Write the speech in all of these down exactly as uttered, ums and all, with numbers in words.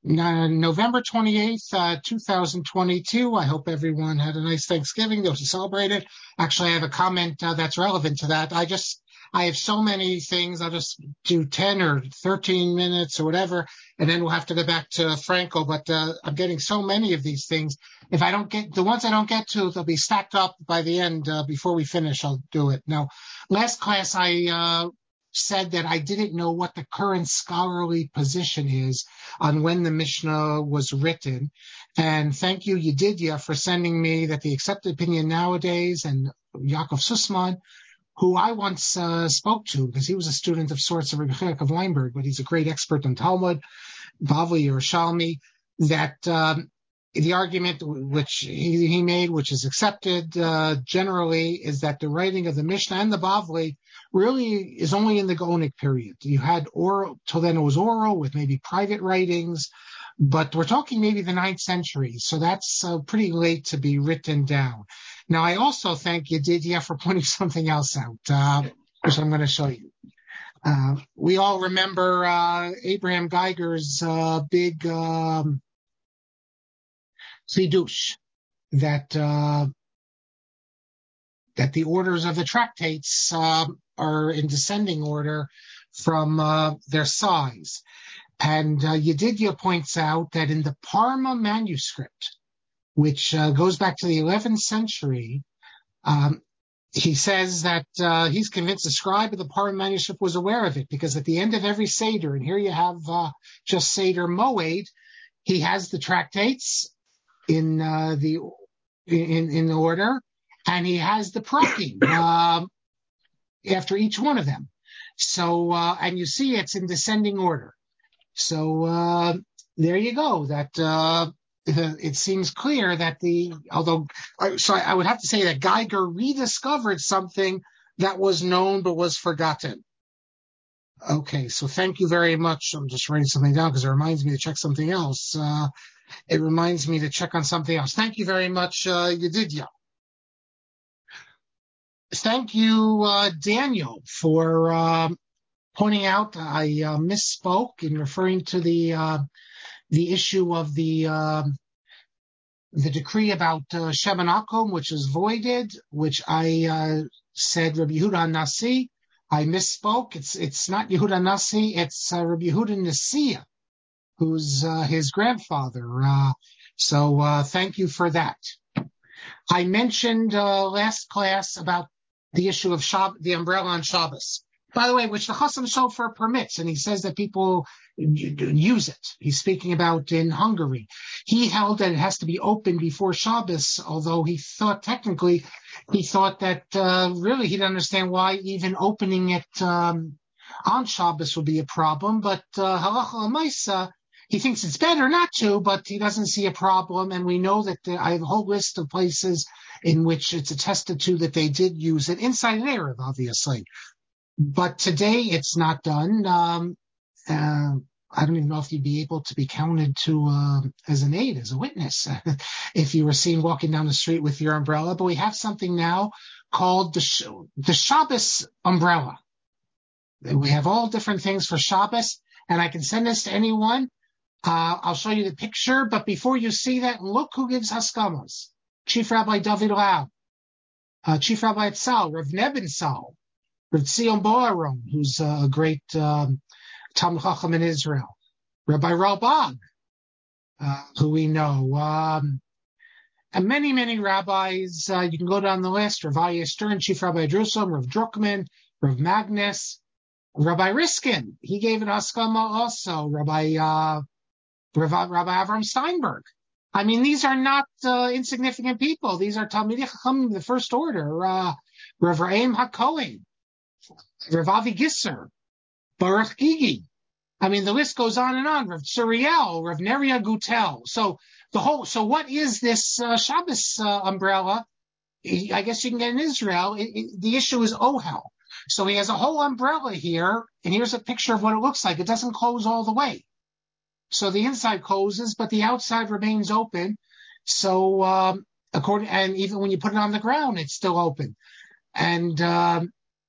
Uh, November twenty-eighth, uh, two thousand twenty-two. I hope everyone had a nice Thanksgiving, those who celebrated. Actually, I have a comment uh, that's relevant to that. I just, I have so many things. I'll just do ten or thirteen minutes or whatever, and then we'll have to go back to Franco. But uh, I'm getting so many of these things. If I don't get, the ones I don't get to, they'll be stacked up by the end. Uh, before we finish, I'll do it. Now, last class, I uh, said that I didn't know what the current scholarly position is on when the Mishnah was written. And thank you, Yedidia, for sending me that the accepted opinion nowadays, and Yaakov Sussman, who I once uh, spoke to, because he was a student of sorts of Rebbe Chilek of Weinberg, but he's a great expert on Talmud, Bavli or Shalmi, that um, the argument which he, he made, which is accepted uh, generally, is that the writing of the Mishnah and the Bavli really is only in the Gaonic period. You had oral, till then it was oral with maybe private writings, but we're talking maybe the ninth century, so that's uh, pretty late to be written down. Now, I also thank Yedidia for pointing something else out, uh, which I'm going to show you. Uh, we all remember uh, Abraham Geiger's uh, big um, chidush, that uh, that the orders of the tractates uh, are in descending order from uh, their size. And uh, Yedidia points out that in the Parma manuscript, which uh, goes back to the eleventh century, um, he says that uh, he's convinced the scribe of the Parma manuscript was aware of it, because at the end of every Seder, and here you have uh, just Seder Moed, he has the tractates in uh, the in in order, and he has the prakim uh, after each one of them. So, uh, and you see it's in descending order. So uh, there you go. That uh, it seems clear that the, although, so I would have to say that Geiger rediscovered something that was known but was forgotten. Okay, so thank you very much. I'm just writing something down because it reminds me to check something else. Uh, it reminds me to check on something else. Thank you very much, uh, Yedidia. Thank you, uh, Daniel, for uh, pointing out I uh, misspoke in referring to the uh, the issue of the uh, the decree about uh, Sheben Akum, which is voided, which I uh, said Rabbi Yehuda Nasi. I misspoke. It's it's not Yehuda Nasi. It's uh, Rabbi Yehuda Nasiya, who's uh, his grandfather. Uh, so uh, thank you for that. I mentioned uh, last class about the issue of Shab- the umbrella on Shabbos. By the way, which the Chasam Sofer permits, and he says that people use it. He's speaking about in Hungary. He held that it has to be open before Shabbos, although he thought technically, he thought that uh, really he didn't understand why even opening it um, on Shabbos would be a problem. But uh, halacha l'maisa, he thinks it's better not to, but he doesn't see a problem. And we know that the, I have a whole list of places in which it's attested to that they did use it inside an Erev, obviously. But today it's not done. Um, uh, I don't even know if you'd be able to be counted to uh, as an aid, as a witness, if you were seen walking down the street with your umbrella. But we have something now called the, Sh- the Shabbos umbrella. We have all different things for Shabbos, and I can send this to anyone. Uh, I'll show you the picture, but before you see that, look who gives haskamas. Chief Rabbi David Lau, uh, Chief Rabbi Tzal, Rav Neben Tzal, Rav Tzion Boaron, who's a great um, Talmid Chacham in Israel, Rabbi Ralbag, uh, who we know, um, and many, many rabbis. Uh, you can go down the list: Rav Aryeh Stern, Chief Rabbi Jerusalem, Rav Druckman, Rav Magnus, Rabbi Riskin. He gave an haskama also. Rabbi uh, Rabbi, Rabbi Avram Steinberg. I mean, these are not uh, insignificant people. These are Talmidei Chacham, the first order. Uh, Rav Re'em HaKohen, Rav Avi Gisser, Baruch Gigi. I mean, the list goes on and on. Rav Tsuriel, Rav Neria Gutel. So the whole. So what is this uh, Shabbos uh, umbrella? I guess you can get in Israel. It, it, the issue is ohel. So he has a whole umbrella here, and here's a picture of what it looks like. It doesn't close all the way. So the inside closes, but the outside remains open. So um, according, and even when you put it on the ground, it's still open. And um,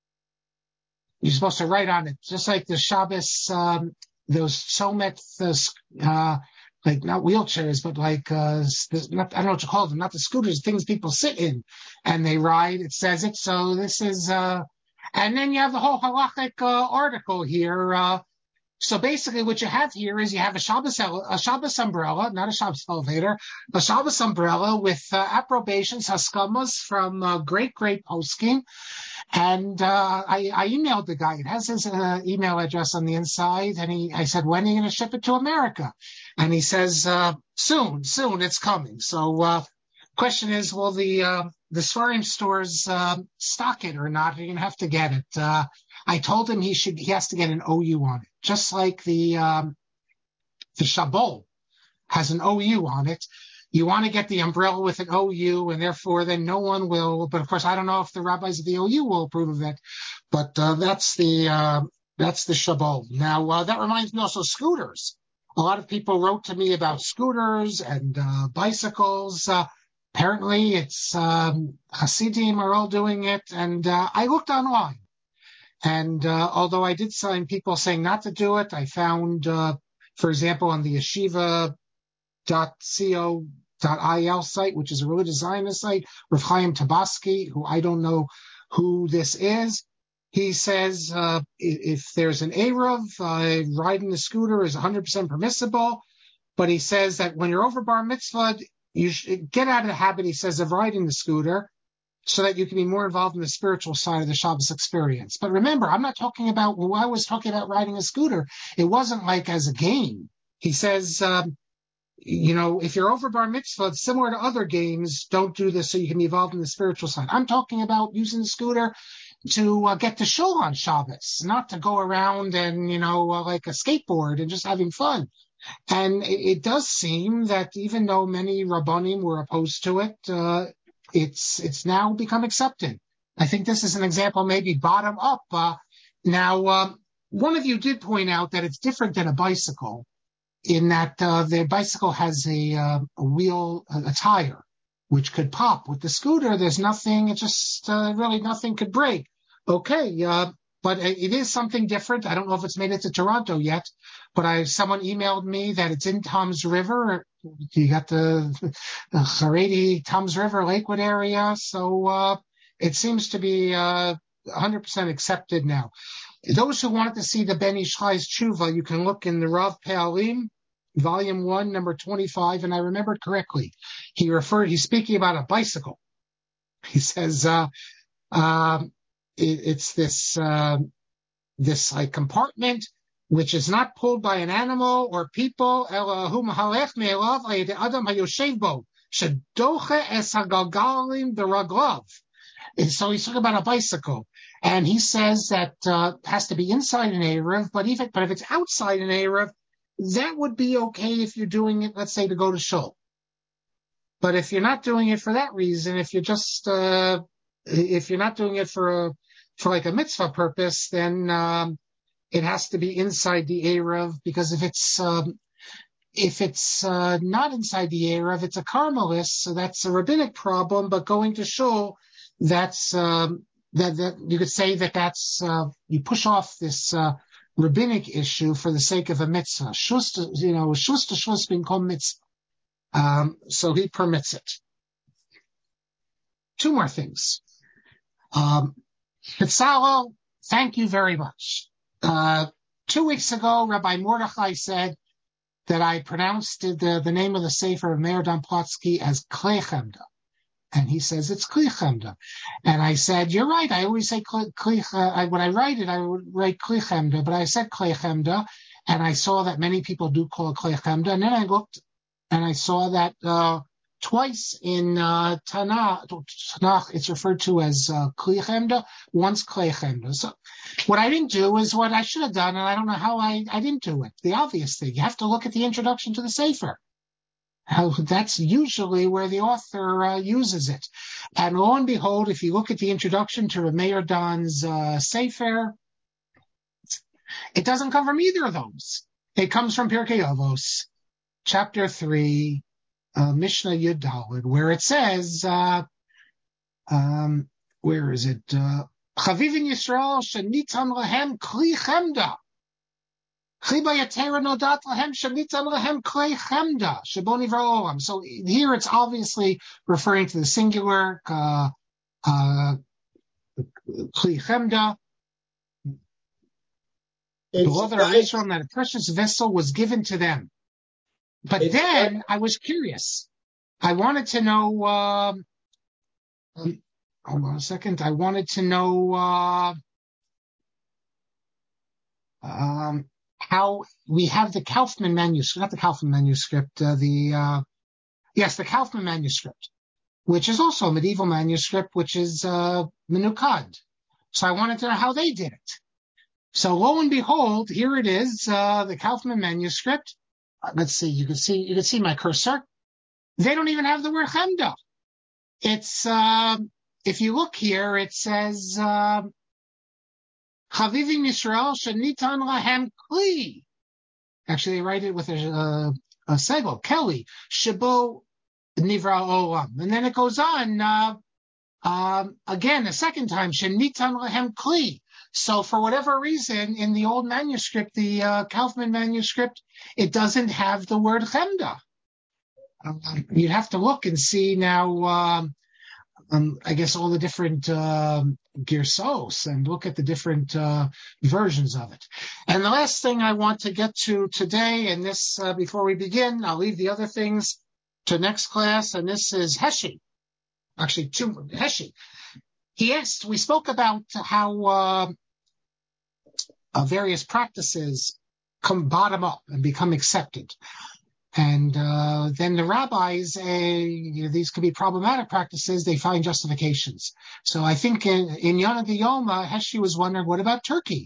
you're supposed to write on it, just like the Shabbos, um, those Somet uh, like not wheelchairs, but like, uh, not, I don't know what you call them, not the scooters, things people sit in and they ride. It says it. So this is, uh, and then you have the whole halachic uh, article here. Uh, so basically what you have here is you have a Shabbos, a Shabbos umbrella, not a Shabbos elevator, a Shabbos umbrella with uh, approbations, haskamas from uh, great, great poskim. And uh, I, I emailed the guy. It has his uh, email address on the inside. And he, I said, when are you going to ship it to America? And he says, uh, soon, soon, it's coming. So uh, question is, will the uh, the Svarim stores uh, stock it or not? You're going to have to get it. Uh, I told him he should. He has to get an O U on it, just like the um, the Shabol has an O U on it. You want to get the umbrella with an O U, and therefore then no one will. But of course, I don't know if the rabbis of the O U will approve of it. But uh, that's the uh, that's the Shabbat. Now uh, that reminds me also scooters. A lot of people wrote to me about scooters and uh, bicycles. Uh, apparently, it's um, Hasidim are all doing it, and uh, I looked online. And uh, although I did find people saying not to do it, I found, uh, for example, on the yeshiva dot co dot il site, which is a religious Zionist site, Rav Chaim Tabaski, who I don't know who this is, he says uh, if there's an Eruv, uh, riding the scooter is one hundred percent permissible, but he says that when you're over bar mitzvah, you should get out of the habit, he says, of riding the scooter so that you can be more involved in the spiritual side of the Shabbos experience. But remember, I'm not talking about, when I was talking about riding a scooter, it wasn't like as a game. He says, um, you know, if you're over bar mitzvah, similar to other games, don't do this so you can be involved in the spiritual side. I'm talking about using the scooter to uh, get to shul on Shabbos, not to go around and, you know, uh, like a skateboard and just having fun. And it, it does seem that even though many Rabbanim were opposed to it, uh, it's it's now become accepted. I think this is an example, maybe bottom up. Uh, now, um, one of you did point out that it's different than a bicycle, in that uh, the bicycle has a, uh, a wheel, a, a tire, which could pop. With the scooter, there's nothing, it just uh, really nothing could break. Okay, uh, but it is something different. I don't know if it's made it to Toronto yet, but I someone emailed me that it's in Tom's River. You got the, the Haredi, Tom's River, Lakewood area. So uh, it seems to be uh, one hundred percent accepted now. Those who wanted to see the Ben Ish Chai's tshuva, you can look in the Rav Pe'alim, volume one, number twenty-five, and I remembered correctly. He referred, he's speaking about a bicycle. He says, uh, um, it, it's this, uh, this like compartment, which is not pulled by an animal or people. So he's talking about a bicycle. And he says that uh, has to be inside an Eruv, but even but if it's outside an Eruv, that would be okay if you're doing it, let's say, to go to shul. But if you're not doing it for that reason, if you're just uh, if you're not doing it for a, for like a mitzvah purpose, then um, it has to be inside the Eruv, because if it's um, if it's uh, not inside the Eruv, it's a Carmelist, so that's a rabbinic problem. But going to shul, that's um, that, that you could say that that's uh, you push off this uh, rabbinic issue for the sake of a mitzvah. Shus, you know, shus to shus being called mitzvah. Um, so he permits it. Two more things. Um, Pitzalo, thank you very much. Uh, two weeks ago, Rabbi Mordechai said that I pronounced the, the name of the Sefer of Meir Dan Plotsky as Klei Chemda. And he says it's Kli Chemda. And I said, you're right. I always say Kli, Kli, uh, when I write it, I would write Kli Chemda, but I said Klei Chemda. And I saw that many people do call it Klei Chemda. And then I looked and I saw that, uh, twice in, uh, Tanakh, Tanakh, it's referred to as, uh, Kli Chemda, once Klei Chemda. So what I didn't do is what I should have done. And I don't know how I, I didn't do it. The obvious thing. You have to look at the introduction to the Sefer. How that's usually where the author uh, uses it. And lo and behold, if you look at the introduction to Meir Dan's uh, Sefer, it doesn't come from either of those. It comes from Pirkei Avos, chapter three, uh, Mishnah Yud Daled, where it says, uh, um, where is it? Chavivin Yisrael shenitzan lahem kli chemda. So here it's obviously referring to the singular, uh, uh, kli chemda. The Lord of Israel, that a precious vessel was given to them. But it's then right. I was curious. I wanted to know, uh, um, hold on a second. I wanted to know, uh, um, how we have the Kaufman manuscript, not the Kaufman manuscript, uh, the, uh, yes, the Kaufman manuscript, which is also a medieval manuscript, which is, uh, Menukad. So I wanted to know how they did it. So lo and behold, here it is, uh, the Kaufman manuscript. Uh, let's see, you can see, you can see my cursor. They don't even have the word chemda. It's, uh, if you look here, it says, uh, Chavivim Yisrael shenitan lahem kli. Actually, they write it with a, uh, a segel, Kelly, Shabo Nivra Olam. And then it goes on, uh, um, again, a second time, Shenitan lahem kli. So for whatever reason, in the old manuscript, the uh, Kaufman manuscript, it doesn't have the word chemda. Um, you'd have to look and see now, um, um, I guess, all the different uh, girsos and look at the different uh, versions of it. And the last thing I want to get to today, and this, uh, before we begin, I'll leave the other things to next class, and this is Heshi. Actually, two, Heshi. He asked, we spoke about how uh, uh, various practices come bottom up and become accepted. And uh, then the rabbis, uh, you know, these could be problematic practices, they find justifications. So I think in, in Yana Yoma, Heshi was wondering, what about Turkey?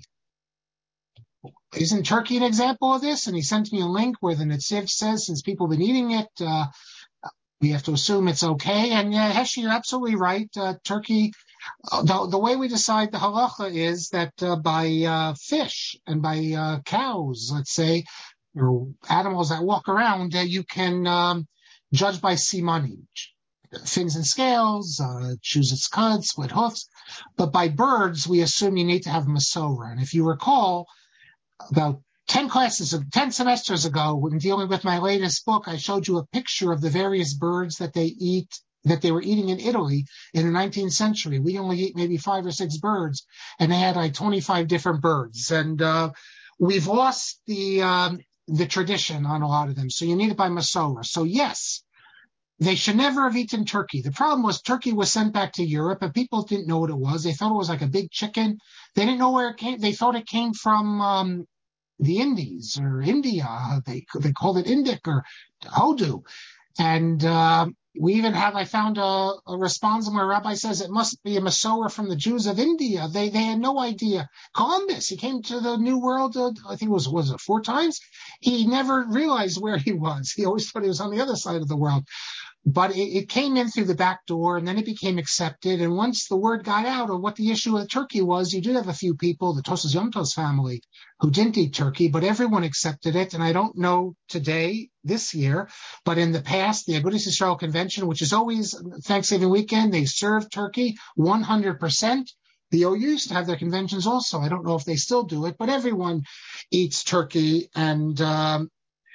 Isn't Turkey an example of this? And he sent me a link where the Netziv says, since people have been eating it, uh, we have to assume it's okay. And yeah, Heshi, you're absolutely right. Uh, Turkey, uh, the, the way we decide the halacha is that uh, by uh, fish and by uh, cows, let's say, or animals that walk around, uh, you can um, judge by simanim, fins and scales, uh, choose its cud, split hoofs. But by birds, we assume you need to have Masorah. And if you recall, about ten classes, ten semesters ago, when dealing with my latest book, I showed you a picture of the various birds that they eat, that they were eating in Italy in the nineteenth century. We only eat maybe five or six birds, and they had like twenty-five different birds. And uh, we've lost the um, the tradition on a lot of them. So you need it by Masorah. So yes, they should never have eaten turkey. The problem was turkey was sent back to Europe, and people didn't know what it was. They thought it was like a big chicken. They didn't know where it came. They thought it came from um, the Indies or India. They they called it Indic or Hodu. And uh, we even have, I found a, a response where a rabbi says it must be a Masorah from the Jews of India. They they had no idea. Columbus, he came to the New World, uh, I think it was, was it four times? He never realized where he was. He always thought he was on the other side of the world. But it, it came in through the back door, and then it became accepted. And once the word got out of what the issue with turkey was, you did have a few people, the Tosas Yomtos family, who didn't eat turkey, but everyone accepted it. And I don't know today, this year, but in the past, the Agudas Yisrael Convention, which is always Thanksgiving weekend, they serve turkey one hundred percent. The O U used to have their conventions also. I don't know if they still do it, but everyone eats turkey. And um,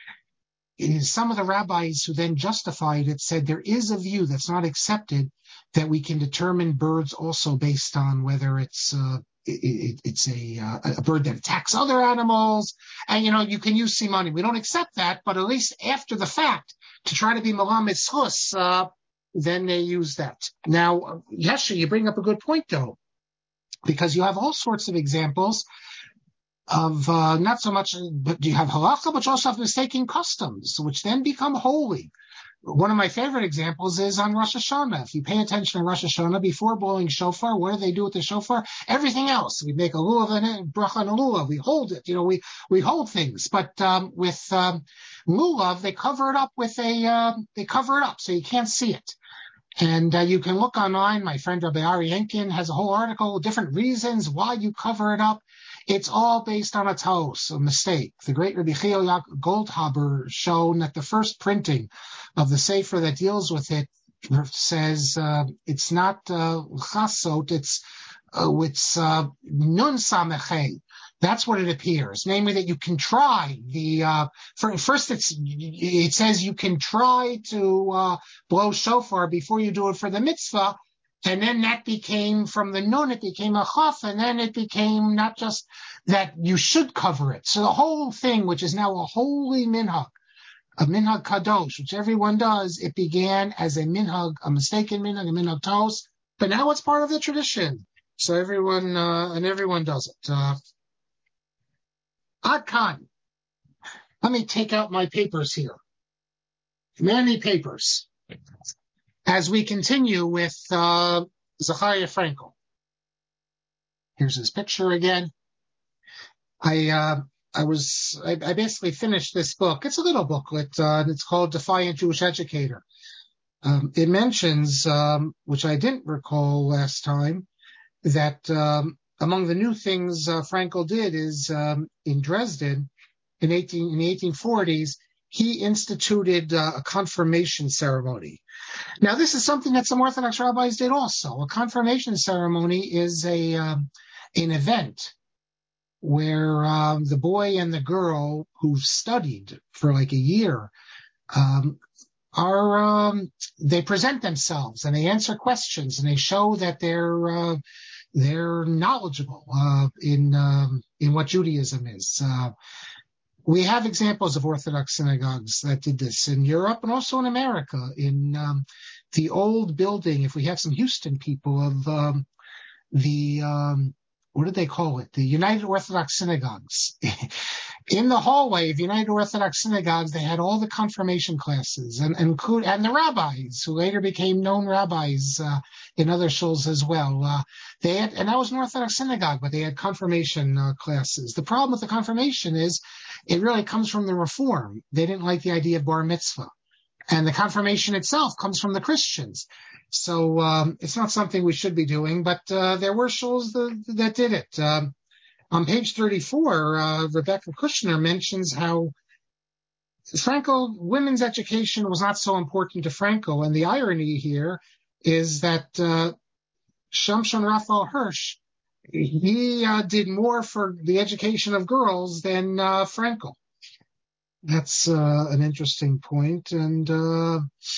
some of the rabbis who then justified it said there is a view that's not accepted that we can determine birds also based on whether it's uh, it, it, it's a, uh, a bird that attacks other animals. And, you know, you can use simani. We don't accept that, but at least after the fact, to try to be malamed schus, uh then they use that. Now, Yesha, you bring up a good point, though, because you have all sorts of examples of uh, not so much, but you have halacha, but you also have mistaken customs, which then become holy. One of my favorite examples is on Rosh Hashanah. If you pay attention to Rosh Hashanah, before blowing shofar, what do they do with the shofar? Everything else. We make a lulav and a bracha and a lulav. We hold it. You know, we, we hold things. But um, with um, lulav, they cover it up with a, uh, they cover it up so you can't see it. And uh, you can look online. My friend Rabbi Ari Yenkin has a whole article, different reasons why you cover it up. It's all based on a taos, a mistake. The great Rabbi Chiyah Goldhaber shown that the first printing of the sefer that deals with it says uh, it's not uh, chasot, it's uh, it's uh, nun samechei. That's what it appears, namely that you can try the, uh, for, first it's, it says you can try to, uh, blow shofar before you do it for the mitzvah. And then that became, from the nun, it became a chaf, and then it became not just that you should cover it. So the whole thing, which is now a holy minhag, a minhag kadosh, which everyone does, it began as a minhag, a mistaken minhag, a minhag tos, but now it's part of the tradition. So everyone, uh, and everyone does it. Uh, Ad Khan. Let me take out my papers here. Many papers. As we continue with uh, Zachariah Frankel. Here's his picture again. I uh, I was I, I basically finished this book. It's a little booklet. Uh, it's called Defiant Jewish Educator. Um, it mentions, um, which I didn't recall last time, that um, among the new things uh, Frankel did is um, in Dresden in, eighteen, in the eighteen forties, he instituted uh, a confirmation ceremony. Now, this is something that some Orthodox rabbis did also. A confirmation ceremony is a um, an event where um, the boy and the girl who've studied for like a year um, are um, they present themselves and they answer questions and they show that they're uh, they're knowledgeable uh, in um, in what Judaism is. Uh, we have examples of Orthodox synagogues that did this in Europe and also in America. In um, the old building, if we have some Houston people of um, the um, what did they call it? The United Orthodox Synagogues. In the hallway of United Orthodox Synagogues, they had all the confirmation classes and and, and the rabbis, who later became known rabbis uh, in other shuls as well. Uh, they had, and that was an Orthodox synagogue, but they had confirmation uh, classes. The problem with the confirmation is it really comes from the Reform. They didn't like the idea of bar mitzvah. And the confirmation itself comes from the Christians. So um, it's not something we should be doing, but uh, there were shuls that, that did it. Um, on page thirty-four, uh, Rebecca Kushner mentions how Frankel, women's education was not so important to Frankel. And the irony here is that uh, Shamshon Raphael Hirsch, he uh, did more for the education of girls than uh, Frankel. That's uh, an interesting point. And uh,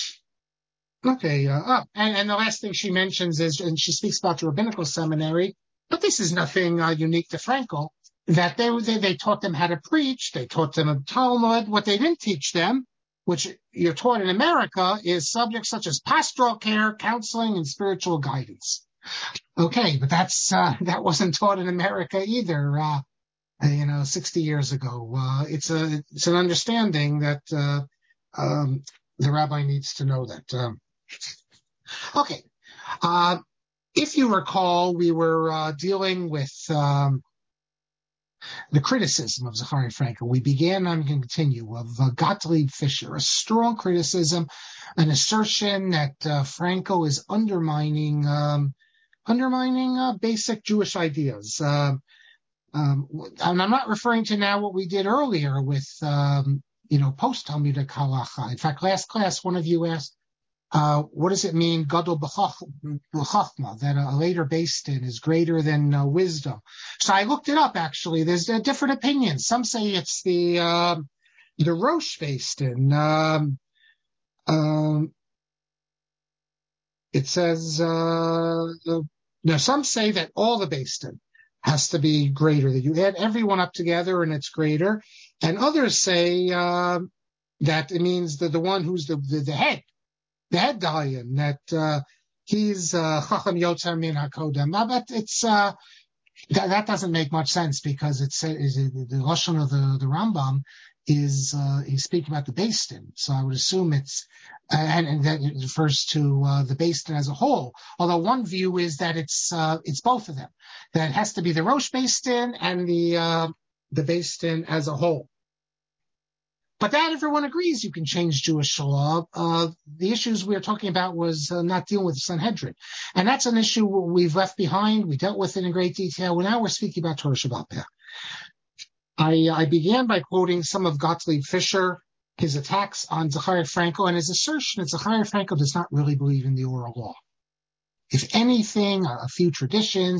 okay, uh, oh, and, and the last thing she mentions is, and she speaks about the rabbinical seminary, but this is nothing uh, unique to Frankel, that they, they they taught them how to preach, they taught them a Talmud. What they didn't teach them, which you're taught in America, is subjects such as pastoral care, counseling, and spiritual guidance. Okay, but that's uh, that wasn't taught in America either. Uh, you know, sixty years ago. Uh, it's a it's an understanding that uh, um, the rabbi needs to know that. Um, okay. Uh, if you recall, we were uh, dealing with um, the criticism of Zachariah Frankel. We began and continue of uh, Gottlieb Fisher, a strong criticism, an assertion that uh, Frankel is undermining um, undermining uh, basic Jewish ideas. Uh, um, and I'm not referring to now what we did earlier with, um, you know, post-Talmudic halacha. In fact, last class, one of you asked, Uh, what does it mean, gadol b'chachma, that a later beis din is greater than uh, wisdom? So I looked it up, actually. There's uh, different opinions. Some say it's the uh, the Rosh beis din. Um, um, it says, uh, no, some say that all the beis din has to be greater, that you add everyone up together and it's greater. And others say uh, that it means that the one who's the, the, the head, the head dayan, that uh, he's chacham yotzer min hakodem. But it's uh, that, that doesn't make much sense, because it's, it's the lashon of the, the Rambam is uh, he's speaking about the beis din. So I would assume it's uh, and, and that it refers to uh, the beis din as a whole. Although one view is that it's uh, it's both of them. That it has to be the Rosh beis din and the uh, the beis din as a whole. But that everyone agrees you can change Jewish law. Uh, the issues we were talking about was uh, not dealing with the Sanhedrin. And that's an issue we've left behind. We dealt with it in great detail. Well, now we're speaking about Torah Shabbat Peh. I, I began by quoting some of Gottlieb Fisher, his attacks on Zachariah Frankel, and his assertion that Zachariah Frankel does not really believe in the oral law. If anything, a few traditions,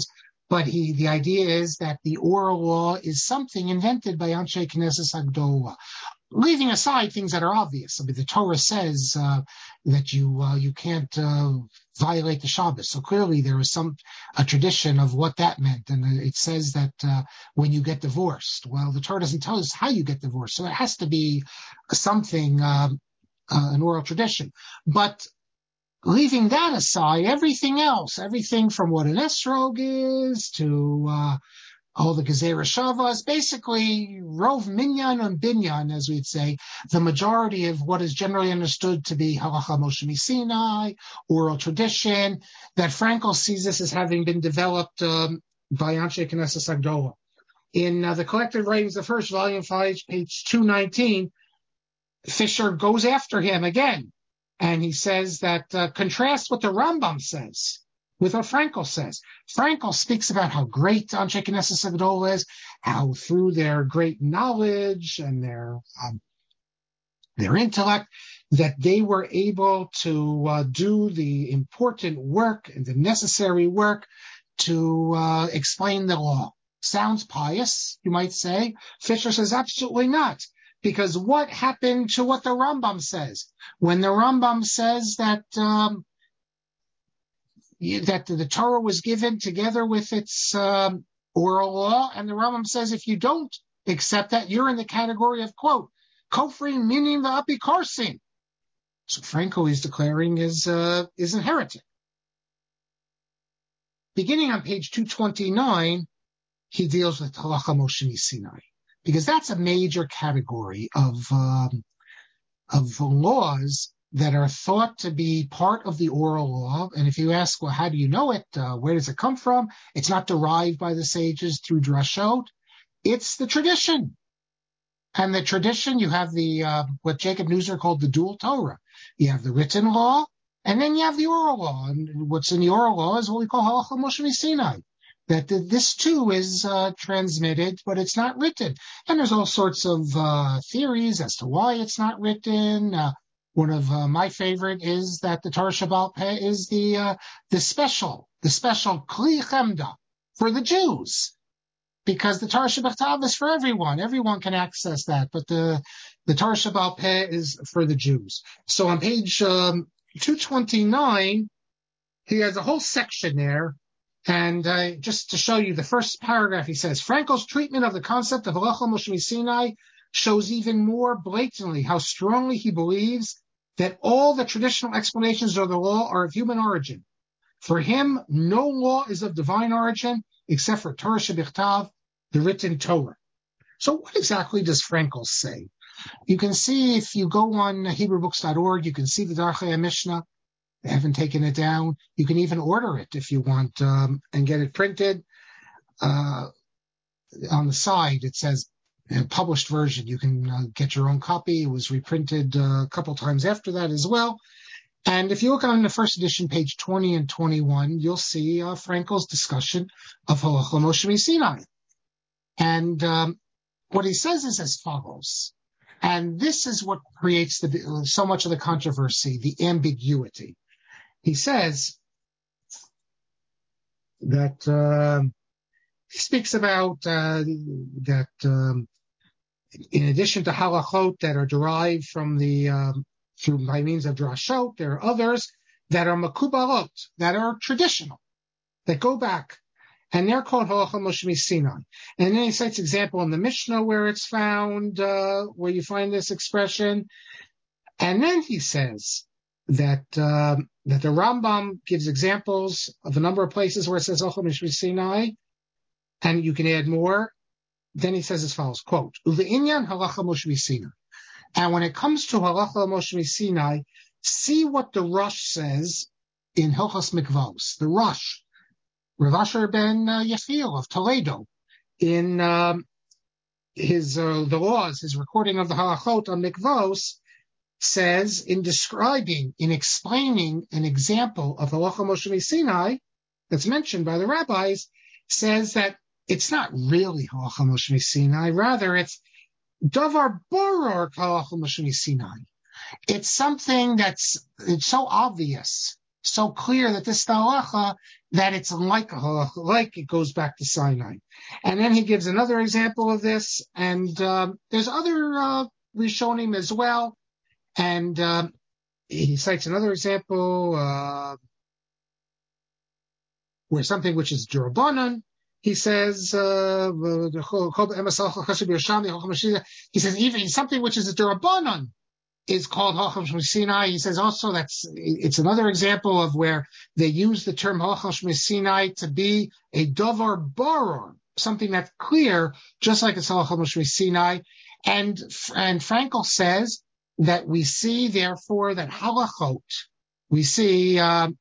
But he, the idea is that the oral law is something invented by Anshe Knesset Agdola. Leaving aside things that are obvious. I mean, the Torah says uh, that you uh, you can't uh, violate the Shabbos. So clearly there is some a tradition of what that meant. And it says that uh, when you get divorced, well, the Torah doesn't tell us how you get divorced. So it has to be something, um, uh, an oral tradition. But leaving that aside, everything else, everything from what an esrog is to uh, all the Gezerah Shavas, basically Rov Minyan and Binyan, as we'd say, the majority of what is generally understood to be Halacha Moshe Sinai, oral tradition, that Frankel sees this as having been developed um, by Anshe Knesset Agdola. In uh, the collected writings of Hirsch, volume five, page two nineteen, Fisher goes after him again, and he says that uh, contrast what the Rambam says with what Frankel says. Frankel speaks about how great Anshe Knesset Agdola is, how through their great knowledge and their um, their intellect, that they were able to uh, do the important work and the necessary work to uh, explain the law. Sounds pious, you might say. Fisher says absolutely not. Because what happened to what the Rambam says? When the Rambam says that um, that the Torah was given together with its um, oral law, and the Rambam says if you don't accept that, you're in the category of, quote, Kofri minim v'apikorsim. So Franco is declaring is, uh, is a heretic. Beginning on page two twenty-nine, he deals with Halacha Moshe Sinai, because that's a major category of um, of laws that are thought to be part of the oral law. And if you ask, well, how do you know it? Uh, where does it come from? It's not derived by the sages through drashot. It's the tradition. And the tradition, you have the uh, what Jacob Neusner called the dual Torah. You have the written law, and then you have the oral law. And what's in the oral law is what we call Halacha Moshe Sinai. That the, this too is uh, transmitted, but it's not written. And there's all sorts of uh, theories as to why it's not written. Uh, one of uh, my favorite is that the Torah Shebaal Peh is the uh, the special, the special Kli Chemda for the Jews, because the Torah Shebachtav is for everyone. Everyone can access that, but the the Torah Shebaal Peh is for the Jews. So on page um, two twenty-nine, he has a whole section there. And uh, just to show you the first paragraph, he says, Frankel's treatment of the concept of Halacha Moshe Sinai shows even more blatantly how strongly he believes that all the traditional explanations of the law are of human origin. For him, no law is of divine origin except for Torah Shebichtav, the written Torah. So what exactly does Frankel say? You can see, if you go on Hebrew books dot org, you can see the Darchei Mishnah. They haven't taken it down. You can even order it if you want um, and get it printed. Uh, on the side, it says uh, published version. You can uh, get your own copy. It was reprinted uh, a couple times after that as well. And if you look on the first edition, page twenty and twenty-one, you'll see uh, Frankel's discussion of Halacha Moshe Sinai. And um, what he says is as follows. And this is what creates the, so much of the controversy, the ambiguity. He says that uh, he speaks about uh, that um, in addition to halachot that are derived from the um, through by means of drashot, there are others that are makubalot, that are traditional, that go back, and they're called Halacha Moshe Sinai. And then he cites example in the Mishnah where it's found, uh, where you find this expression, and then he says that um, that the Rambam gives examples of a number of places where it says Halacha Moshe Sinai, and you can add more. Then he says as follows, quote, Uve'inyan Halacha Moshe Sinai. And when it comes to Halacha Moshe Sinai, see what the Rosh says in Hilchos Mikvos. The Rosh, Rav Asher ben uh, Yechiel of Toledo, in um, his uh, the laws, his recording of the Halachot on Mikvos, says in describing, in explaining an example of Halacha Moshe Sinai that's mentioned by the rabbis, says that it's not really Halacha Moshe Sinai, rather it's Davar Boror Halacha Moshe Sinai. It's something that's it's so obvious so clear that this is the halacha that it's like a halacha, like it goes back to Sinai. And then he gives another example of this, and um, there's other uh, Rishonim as well. And um, he cites another example uh, where something which is Durabanan, he says, uh, he says even something which is a Durabanan is called Halachah Shmei. He says also that's it's another example of where they use the term Halachah Shmei to be a davar baror, something that's clear, just like it's Halachah Shmei. And and Frankel says that we see therefore that halachot, we see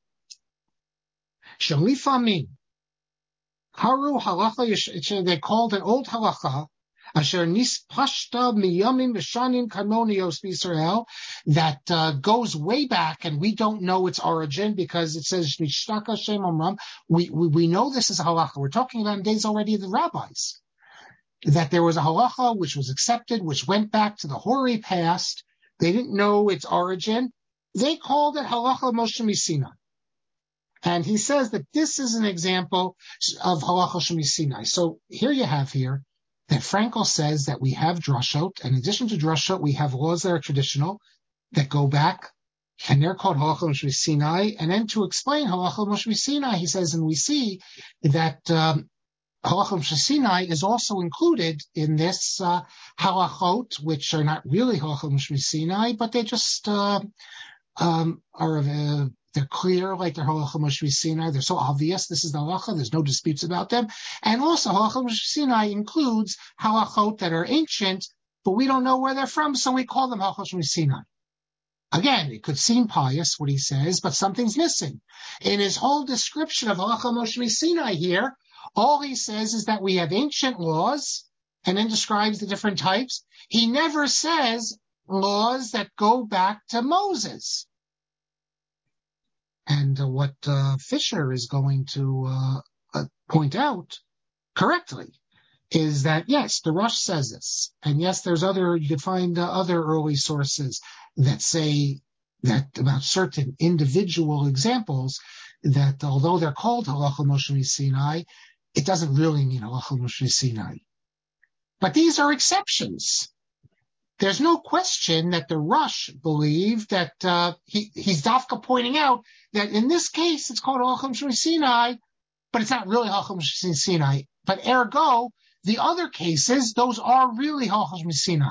shalifamin haru halacha. They called an old halacha. Asher nispashta miyamim v'shanim kanonios b'Yisrael, that uh, goes way back, and we don't know its origin because it says nishtaka shem omram. We, we we know this is a halacha. We're talking about in days already of the rabbis, that there was a halacha which was accepted, which went back to the hoary past. They didn't know its origin. They called it halacha Moshe Sinai. And he says that this is an example of halacha Shemi Sinai. So here you have here that Frankel says that we have drashot. In addition to drashot, we have laws that are traditional that go back, and they're called halacha Moshe Sinai. And then to explain halacha Moshe Sinai, he says, and we see that um, halacha Moshe Sinai is also included in this uh, halachot, which are not really halacha Moshe Sinai, but they just uh, um, are uh, they're clear, like they're halacha Moshe Sinai. They're so obvious. This is the halacha. There's no disputes about them. And also, halacha Moshe Sinai includes halachot that are ancient, but we don't know where they're from, so we call them halacha Moshe Sinai. Again, it could seem pious what he says, but something's missing in his whole description of halacha Moshe Sinai here. All he says is that we have ancient laws, and then describes the different types. He never says laws that go back to Moses. And uh, what uh, Fisher is going to uh, uh, point out correctly is that, yes, the Rush says this. And yes, there's other, you could find uh, other early sources that say that about certain individual examples that although they're called halacha Moshe Sinai, it doesn't really mean halacha Moshe Sinai. But these are exceptions. There's no question that the Rush believed that uh, he, he's dafka pointing out that in this case it's called halacha Moshe Sinai, but it's not really halacha Moshe Sinai. But ergo, the other cases, those are really halacha Moshe Sinai.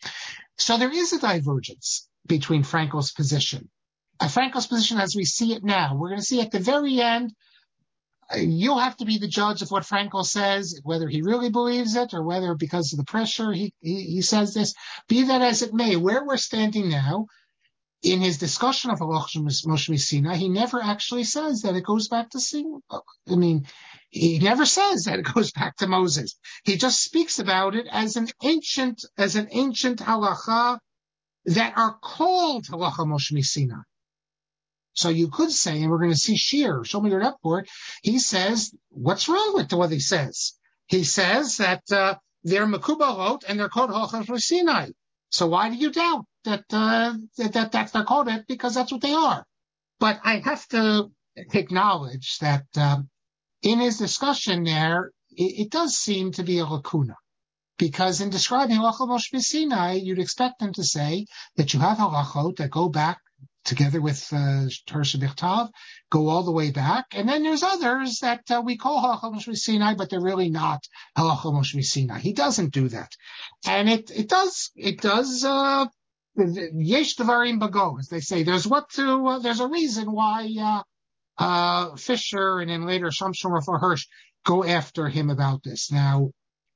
So there is a divergence between Frankel's position. Uh, Frankel's position as we see it now, we're going to see at the very end, you'll have to be the judge of what Frankel says, whether he really believes it or whether because of the pressure he, he, he says this. Be that as it may, where we're standing now, in his discussion of halacha Moshe Sinai, he never actually says that it goes back to Sinai. I mean, he never says that it goes back to Moses. He just speaks about it as an ancient, as an ancient halacha that are called halacha Moshe Sinai. So you could say, and we're going to see Shir, show me your report, he says, what's wrong with what he says? He says that uh, they're mekubalot and they're called halacha Moshe Sinai. So why do you doubt that, uh, that, that that's they're called it? Because that's what they are. But I have to acknowledge that um, in his discussion there, it, it does seem to be a lacuna. Because in describing halacha Moshe Sinai, you'd expect them to say that you have halachot that go back together with uh, Torah Shebichtav, go all the way back. And then there's others that uh, we call halacha Moshe Sinai, but they're really not halacha Moshe Sinai. He doesn't do that. And it, it does, it does, uh, yesh devarim bago, as they say. There's what to, uh, there's a reason why, uh, uh, Fisher and then later Shamshon Rapha Hirsch go after him about this. Now,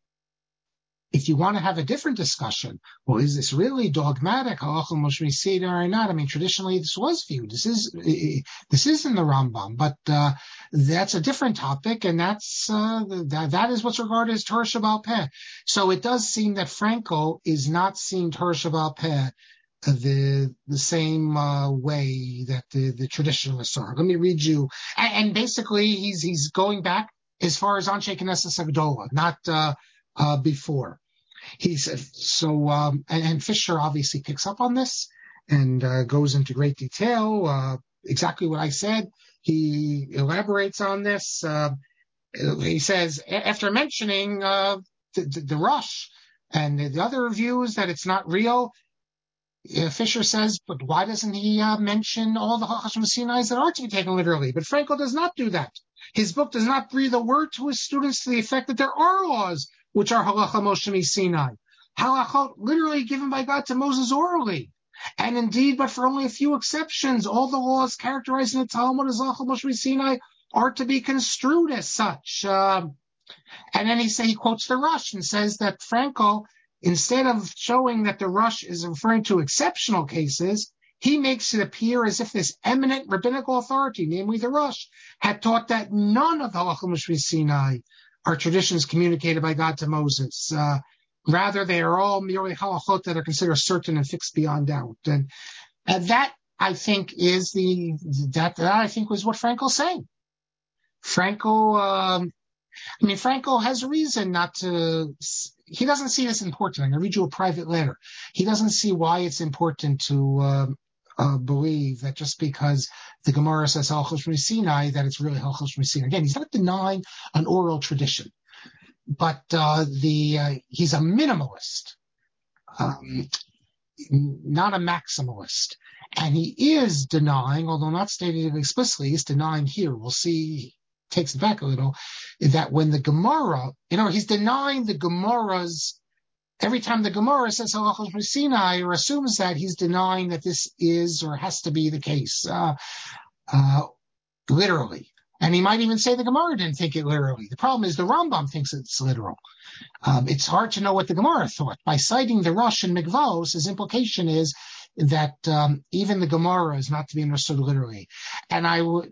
if you want to have a different discussion, well, is this really dogmatic, halacha Moshe Sinai or not? I mean, traditionally this was viewed. This is this is in the Rambam, but uh, that's a different topic, and that's uh, that that is what's regarded as Torah Sheba'al Peh. So it does seem that Frankel is not seeing Torah Sheba'al Peh the the same uh, way that the, the traditionalists are. Let me read you, and, and basically he's he's going back as far as Anshe Knesset Agdola, not. Uh, Uh, before. He said, so, um, and, and Fisher obviously picks up on this and uh, goes into great detail. Uh, exactly what I said. He elaborates on this. Uh, he says, after mentioning uh, the, the, the Rush and the other views that it's not real, uh, Fisher says, but why doesn't he uh, mention all the Halachas Sinai that are to be taken literally? But Frankel does not do that. His book does not breathe a word to his students to the effect that there are laws which are Halacha Moshe Sinai. Halachot literally given by God to Moses orally. And indeed, but for only a few exceptions, all the laws characterized in the Talmud as Halacha Moshe Sinai are to be construed as such. Uh, and then he say he quotes the Rush and says that Frankel, instead of showing that the Rush is referring to exceptional cases, he makes it appear as if this eminent rabbinical authority, namely the Rush, had taught that none of the Halacha Moshe Sinai are traditions communicated by God to Moses. Uh, rather, they are all merely halachot that are considered certain and fixed beyond doubt. And, and that, I think, is the that, that I think was what Frankel's saying. Frankel, um, I mean, Frankel has a reason not to. He doesn't see this important. I'm going to read you a private letter. He doesn't see why it's important to uh, uh, believe that just because the Gemara says Halachos Sinai, that it's really Halachos Sinai. Again, he's not denying an oral tradition, but uh, the uh, he's a minimalist, um, not a maximalist, and he is denying, although not stated explicitly, he's denying here. We'll see. Takes it back a little, that when the Gemara, you know, he's denying the Gemara's, every time the Gemara says Halachos Sinai or assumes that, he's denying that this is or has to be the case, uh, uh, literally. And he might even say the Gemara didn't think it literally. The problem is the Rambam thinks it's literal. Um, it's hard to know what the Gemara thought. By citing the Rush and Mikvos, his implication is that um, even the Gemara is not to be understood literally. And I would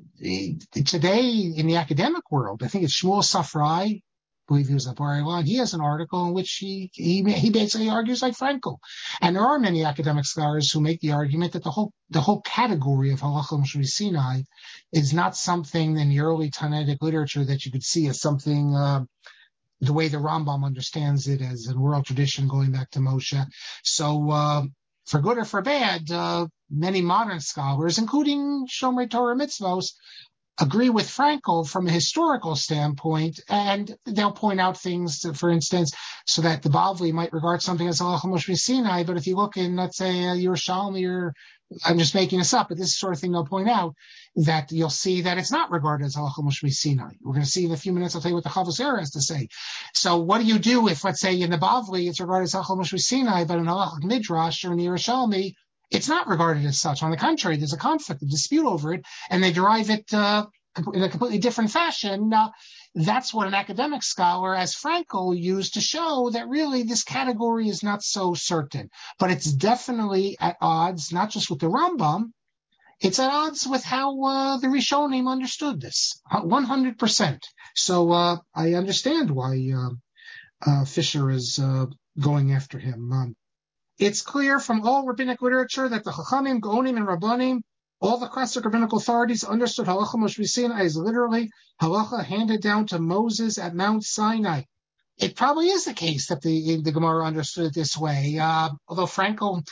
today in the academic world, I think it's Shmuel Safrai, I believe he was at Bar Ilan. He has an article in which he, he he basically argues like Frankel. And there are many academic scholars who make the argument that the whole the whole category of Halacha Moshe Sinai is not something in the early Talmudic literature that you could see as something. Uh, the way the Rambam understands it as an oral tradition going back to Moshe. So, uh, for good or for bad, uh, many modern scholars, including Shomrei Torah Mitzvos, agree with Frankel from a historical standpoint, and they'll point out things, for instance, so that the Bavli might regard something as Halacha Moshe Sinai, but if you look in, let's say, uh, Yerushalmi, or I'm just making this up, but this is the sort of thing they'll point out, that you'll see that it's not regarded as Halacha Moshe Sinai. We're going to see in a few minutes, I'll tell you what the Chavos Era has to say. So what do you do if, let's say, in the Bavli, it's regarded as Halacha Moshe Sinai, but in Halacha Midrash or in the Yerushalmi, it's not regarded as such. On the contrary, there's a conflict, a dispute over it, and they derive it uh, in a completely different fashion. Uh, that's what an academic scholar, as Frankel, used to show that really this category is not so certain. But it's definitely at odds, not just with the Rambam, it's at odds with how uh, the Rishonim understood this, one hundred percent. So uh, I understand why uh, uh, Fisher is uh, going after him. Um, It's clear from all rabbinic literature that the Chachamim, Gaonim, and Rabbanim, all the classic rabbinical authorities, understood Halacha Moshe Sinai as literally Halacha handed down to Moses at Mount Sinai. It probably is the case that the, the Gemara understood it this way, uh, although Frankel,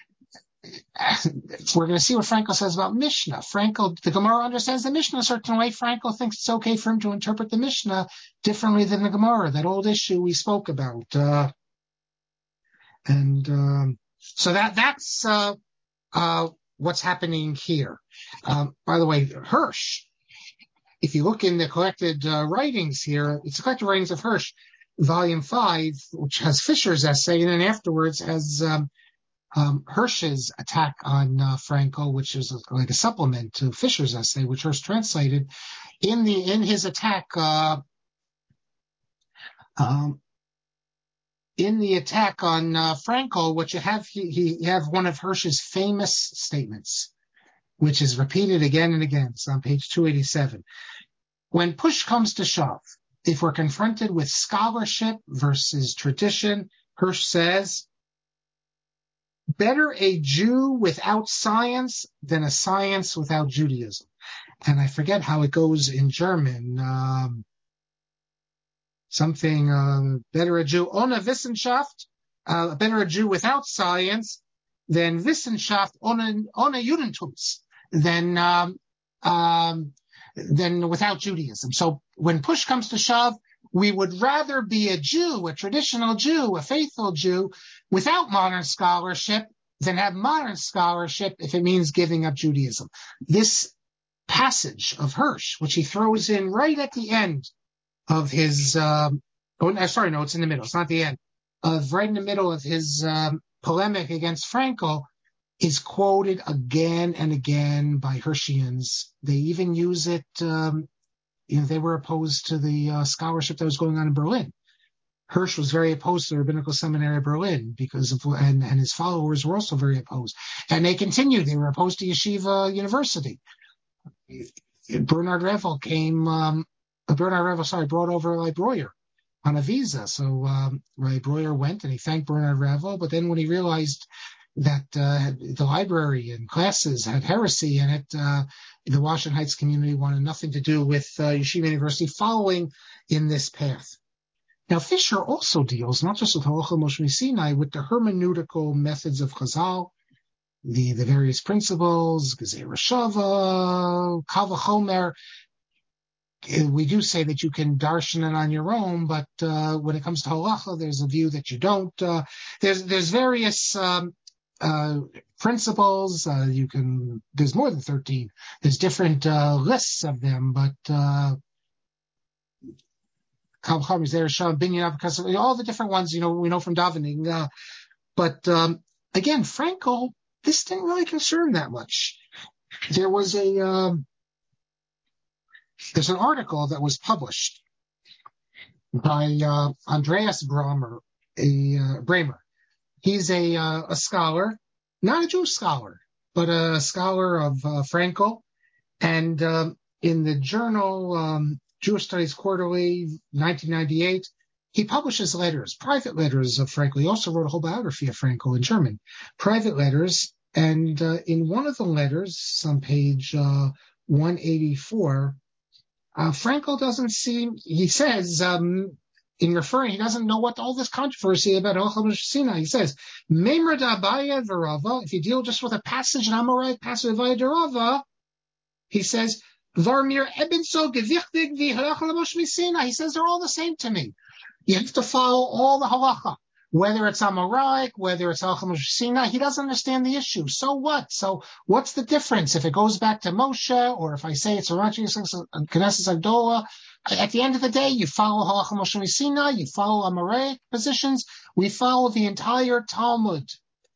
we're going to see what Frankel says about Mishnah. Frankel, the Gemara understands the Mishnah a certain way. Frankel thinks it's okay for him to interpret the Mishnah differently than the Gemara, that old issue we spoke about. Uh, And um, so that that's uh, uh, what's happening here. Um, by the way, Hirsch, if you look in the collected uh, writings here, it's the collected writings of Hirsch, volume five, which has Fisher's essay, and then afterwards has um, um, Hirsch's attack on uh, Frankel, which is like a supplement to Fisher's essay, which Hirsch translated. In the in his attack, uh, um, in the attack on uh, Frankel, what you have, he, he you have one of Hirsch's famous statements, which is repeated again and again. It's on page two eighty-seven. When push comes to shove, if we're confronted with scholarship versus tradition, Hirsch says, better a Jew without science than a science without Judaism. And I forget how it goes in German. Um, Something, uh, better a Jew ohne Wissenschaft, uh, better a Jew without science than Wissenschaft ohne, ohne Judentums. than um, um, than without Judaism. So when push comes to shove, we would rather be a Jew, a traditional Jew, a faithful Jew, without modern scholarship than have modern scholarship if it means giving up Judaism. This passage of Hirsch, which he throws in right at the end of his, um, oh, sorry, no, it's in the middle. It's not the end. Of right in the middle of his um, polemic against Frankel, is quoted again and again by Hirschians. They even use it. Um, you know, they were opposed to the uh, scholarship that was going on in Berlin. Hirsch was very opposed to the Rabbinical Seminary of Berlin because of, and, and his followers were also very opposed. And they continued. They were opposed to Yeshiva University. Bernard Revel came, um, Bernard Revel, sorry, brought over Rai Breuer on a visa. So um, Rai Breuer went and he thanked Bernard Revel. But then when he realized that uh, the library and classes had heresy in it, uh, the Washington Heights community wanted nothing to do with uh, Yeshiva University following in this path. Now, Fisher also deals, not just with Halacha Moshe Sinai, with the hermeneutical methods of Chazal, the, the various principles, Gezerah Shava, Kal V'chomer. We do say that you can darshan it on your own, but uh, when it comes to Halacha, there's a view that you don't. Uh, there's there's various um, uh, principles. Uh, you can. There's more than thirteen. There's different uh, lists of them, but uh, all the different ones, you know, we know from davening. Uh, but um, again, Frankel, this didn't really concern that much. There was a um, there's an article that was published by uh, Andreas Bramer, a uh, Bramer. He's a uh, a scholar, not a Jewish scholar, but a scholar of uh, Frankel, and um, in the journal um, Jewish Studies Quarterly, nineteen ninety-eight, he publishes letters, private letters of Frankel. He also wrote a whole biography of Frankel in German, private letters. And uh, in one of the letters, on page uh, one eighty-four, uh, Frankel doesn't seem, he says, um, in referring, he doesn't know what all this controversy about Halacha Moshe Sinai. He says, Memra d'Abaye v'Rava, if you deal just with a passage in Amorai, passage of Rava, he says, Varmir Ebenso gewichtig wie Halacha Moshe Sinai. He says they're all the same to me. You have to follow all the halacha, whether it's Amoraic, whether it's Halacha Moshe Sinai. He doesn't understand the issue. So what? So what's the difference if it goes back to Moshe, or if I say it's a Knesset Agdola? At the end of the day, you follow Halacha Moshe Sinai, you follow Amoraic positions. We follow the entire Talmud.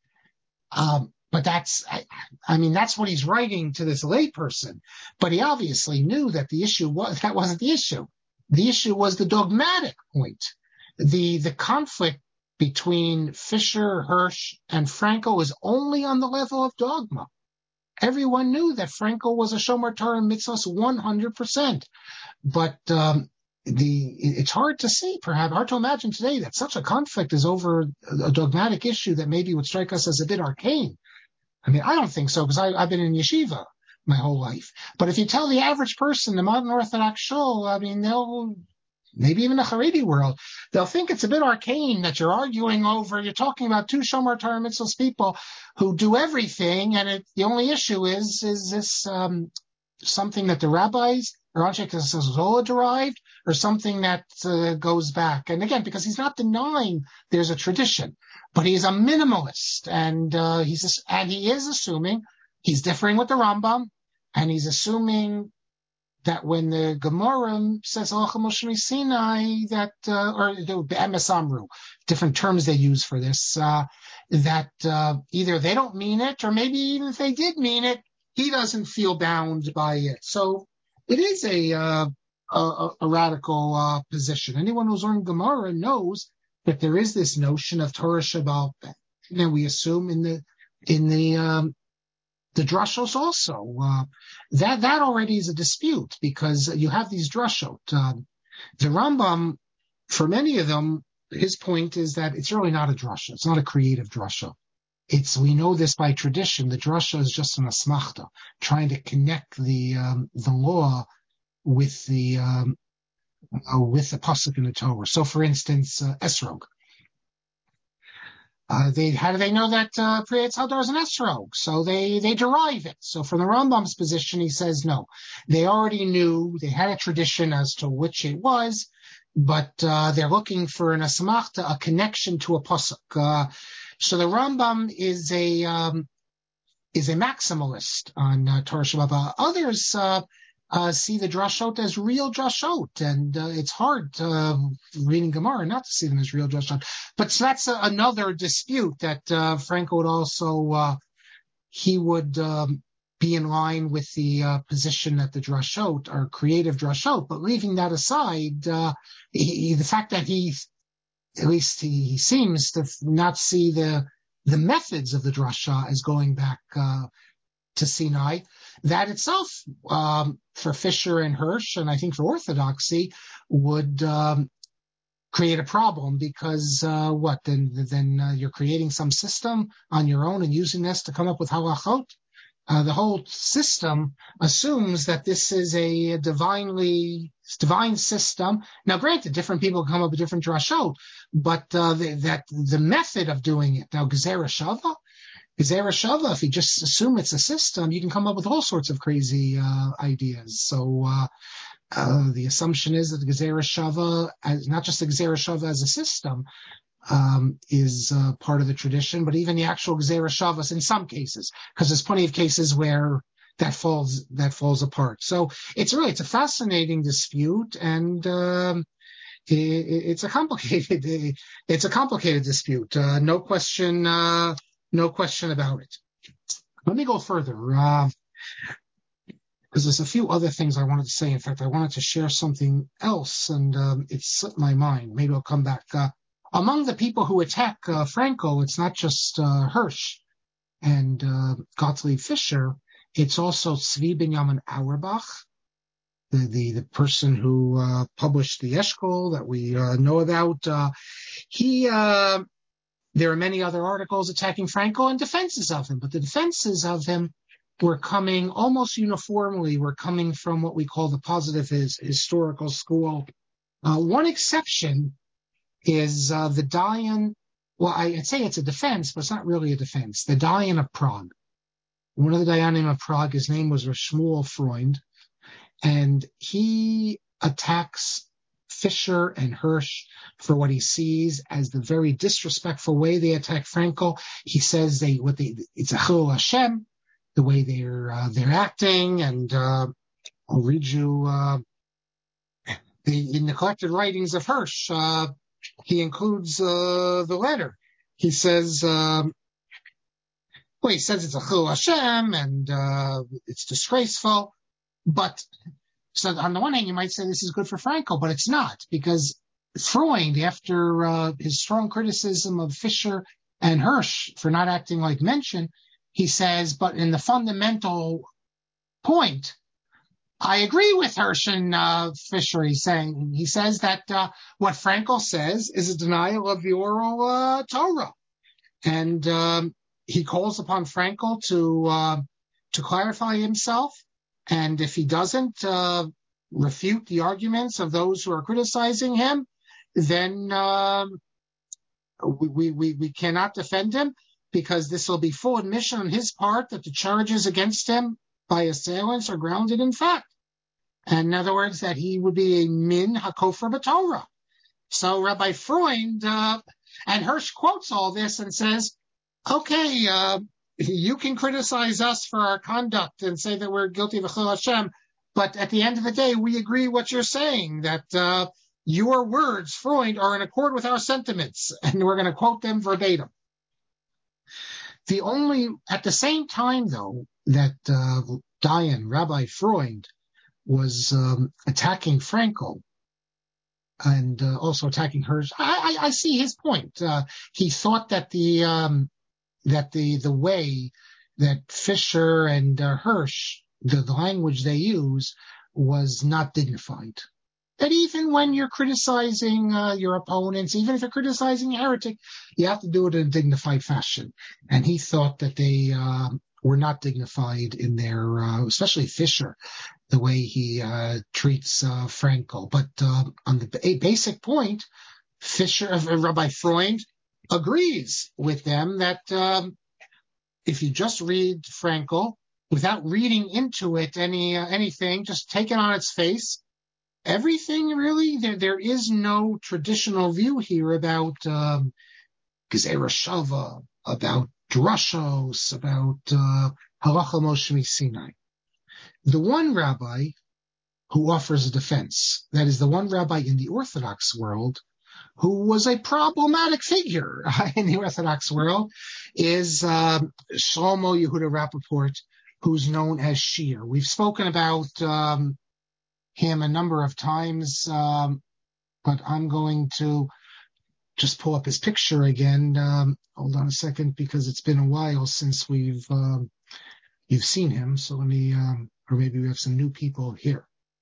Um, But that's, I, I mean, that's what he's writing to this layperson. But he obviously knew that the issue was, that wasn't the issue. The issue was the dogmatic point. The, the conflict between Fisher, Hirsch, and Frankel is only on the level of dogma. Everyone knew that Frankel was a Shomer Torah Mitzvos one hundred percent. But, um, the, it's hard to see, perhaps hard to imagine today that such a conflict is over a dogmatic issue that maybe would strike us as a bit arcane. I mean, I don't think so, because I've been in yeshiva my whole life. But if you tell the average person, the modern Orthodox shul, I mean, they'll, maybe even the Haredi world, they'll think it's a bit arcane that you're arguing over, you're talking about two Shomer Torah Mitzvos people who do everything, and it, the only issue is, is this um, something that the rabbis or Anshe Zola derived, or something that uh, goes back. And again, because he's not denying there's a tradition, but he's a minimalist, and uh, he's and he is assuming he's differing with the Rambam, and he's assuming that when the Gemara says Halacha Moshe Sinai, that uh, or the Emes Amru, different terms they use for this, uh, that uh, either they don't mean it, or maybe even if they did mean it, he doesn't feel bound by it. So it is a uh, a, a radical uh, position. Anyone who's learned Gemara knows that there is this notion of Torah Shabbat. Now we assume in the in the um, the drashos also uh, that that already is a dispute, because you have these drashot. Um, the Rambam, for many of them, his point is that it's really not a drasha. It's not a creative drasha. It's, we know this by tradition. The drasha is just an asmachta, trying to connect the um, the law with the um, uh, with the pasuk in the Torah. So, for instance, uh, esrog. Uh, they how do they know that uh, Pri Eitz Hadar is an esrog? So they they derive it. So from the Rambam's position, he says no. They already knew. They had a tradition as to which it was, but uh, they're looking for an asmachta, a connection to a pasuk. Uh, so the Rambam is a um, is a maximalist on uh, Torah Shabbat. Others uh, uh, see the drashot as real drashot, and uh, it's hard uh, reading Gemara not to see them as real drashot. But so that's a, another dispute that uh, Franco would also uh, he would um, be in line with the uh, position that the drashot are creative drashot. But leaving that aside, uh, he, the fact that he, at least he, he seems to not see the the methods of the drasha as going back uh, to Sinai, that itself, um, for Fisher and Hirsch, and I think for orthodoxy, would um, create a problem because uh, what? Then then uh, you're creating some system on your own and using this to come up with halachot. Uh, the whole system assumes that this is a divinely divine system. Now, granted, different people come up with different drashot, but uh, the, that the method of doing it. Now, Gezerah Shava, Gezerah Shava, if you just assume it's a system, you can come up with all sorts of crazy uh, ideas. So uh, uh, the assumption is that the Gezerah Shava, as, not just the Gezerah Shava as a system, Um, is uh, part of the tradition, but even the actual Gezerah Shavas in some cases, because there's plenty of cases where that falls that falls apart. So it's really it's a fascinating dispute, and um, it, it's a complicated it's a complicated dispute. Uh, no question, uh, no question about it. Let me go further, because uh, there's a few other things I wanted to say. In fact, I wanted to share something else, and um, it slipped my mind. Maybe I'll come back. Uh, Among the people who attack uh, Franco, it's not just uh, Hirsch and uh, Gottlieb Fischer. It's also Tzvi Binyamin Auerbach, the, the, the person who uh, published the Eshkol that we uh, know about. Uh, he, uh, there are many other articles attacking Franco and defenses of him, but the defenses of him were coming almost uniformly, were coming from what we call the positive his, historical school. Uh, one exception is uh, the Dayan, well, I'd say it's a defense, but it's not really a defense. The Dayan of Prague. One of the Dayanim of Prague, his name was Shmuel Freund, and he attacks Fisher and Hirsch for what he sees as the very disrespectful way they attack Franco. He says they, what they, it's a Chil Hashem, the way they're, uh, they're acting, and uh, I'll read you uh, the, in the collected writings of Hirsch, uh, he includes uh, the letter. He says, um, well, he says it's a Chil Hashem and uh, it's disgraceful. But so on the one hand, you might say this is good for Franco, but it's not, because Freund, after uh, his strong criticism of Fischer and Hirsch for not acting like Mention, he says, but in the fundamental point, I agree with Hirsch and uh, Fisher. He's saying he says that uh, what Frankel says is a denial of the oral uh, Torah, and um, he calls upon Frankel to uh, to clarify himself. And if he doesn't uh, refute the arguments of those who are criticizing him, then um, we, we we cannot defend him, because this will be full admission on his part that the charges against him by assailants are grounded in fact. And in other words, that he would be a min hakofer b'Torah. So Rabbi Freund, uh, and Hirsch quotes all this and says, okay, uh, you can criticize us for our conduct and say that we're guilty of Chil Hashem, but at the end of the day, we agree what you're saying, that uh, your words, Freund, are in accord with our sentiments, and we're going to quote them verbatim. The only, at the same time, though, that uh, Dayan, Rabbi Freund, was um, attacking Frankel and uh, also attacking Hirsch, I, I, I see his point. Uh, he thought that the um, that the the way that Fisher and uh, Hirsch, the, the language they use, was not dignified. That even when you're criticizing uh, your opponents, even if you're criticizing a heretic, you have to do it in a dignified fashion. And he thought that they uh, were not dignified in their, uh, especially Fisher, the way he uh, treats uh, Frankel. But uh, on the a basic point, Fisher, uh, Rabbi Freund, agrees with them that um, if you just read Frankel without reading into it any uh, anything, just take it on its face, everything really, there there is no traditional view here about um, Gezerah Shava, about drushos, about uh, halacha Moshe Sinai. The one rabbi who offers a defense, that is the one rabbi in the Orthodox world who was a problematic figure in the Orthodox world, is um, Shlomo Yehuda Rappaport, who's known as Shir. We've spoken about um, him a number of times, um, but I'm going to just pull up his picture again. Um, hold on a second, because it's been a while since we've um, you've seen him. So let me, um, or maybe we have some new people here.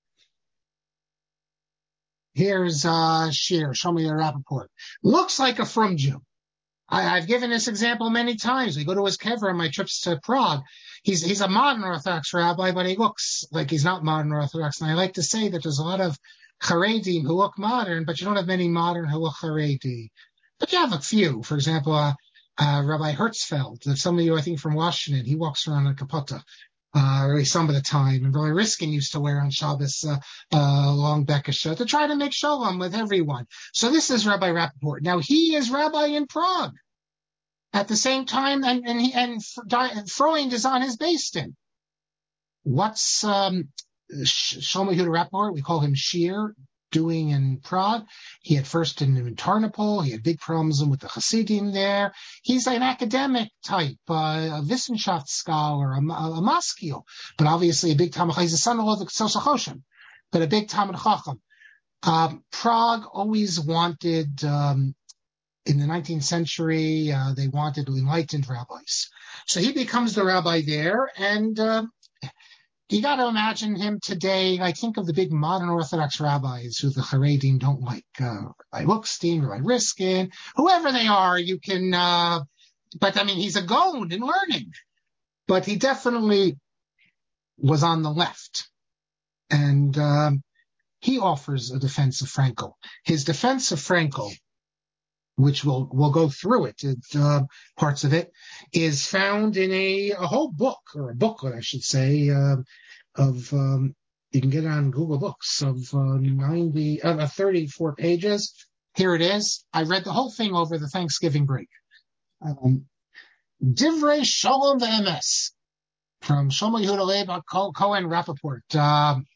Here's uh, Shir, Shlomo Yehuda Rappaport. Looks like a frum Jew. I, I've given this example many times. We go to his kever on my trips to Prague. He's he's a modern Orthodox rabbi, but he looks like he's not modern Orthodox. And I like to say that there's a lot of Haredim who look modern, but you don't have many modern who look Haredi. But you have a few. For example, uh, uh, Rabbi Hertzfeld, some of you, I think, from Washington, he walks around in a kapota. Uh, really some of the time. And Rabbi Riskin used to wear on Shabbos uh, uh, long bekesha to try to make shalom with everyone. So this is Rabbi Rappaport. Now, he is rabbi in Prague at the same time, and and, he, and Freund is on his based in. What's um, Shlomo Yehuda Rappaport? We call him Shir, doing in Prague. He had first in, in Tarnopol. He had big problems with the Hasidim there. He's an academic type, uh, a Wissenschaft scholar, a, a, a maskil, but obviously a big Talmud. He's a son-in-law of the Tzos HaChoshen, but a big Talmud Chacham. Um, Prague always wanted, um, in the nineteenth century, uh, they wanted enlightened rabbis. So he becomes the rabbi there, and uh, you got to imagine him today. I think of the big modern Orthodox rabbis who the Haredim don't like, uh, Rabbi Lookstein, Rabbi Riskin, whoever they are. You can, uh, but I mean, he's a Gaon in learning, but he definitely was on the left, and um, he offers a defense of Frankel. His defense of Frankel, which we'll we'll go through it, it uh, parts of it, is found in a, a whole book, or a booklet, I should say, uh, of um, you can get it on Google Books, of uh, ninety, uh, thirty-four pages. Here it is. I read the whole thing over the Thanksgiving break. Um, Divrei Shalom V'Emes from Shlomo Yehuda Leib Cohen Rappaport. Um,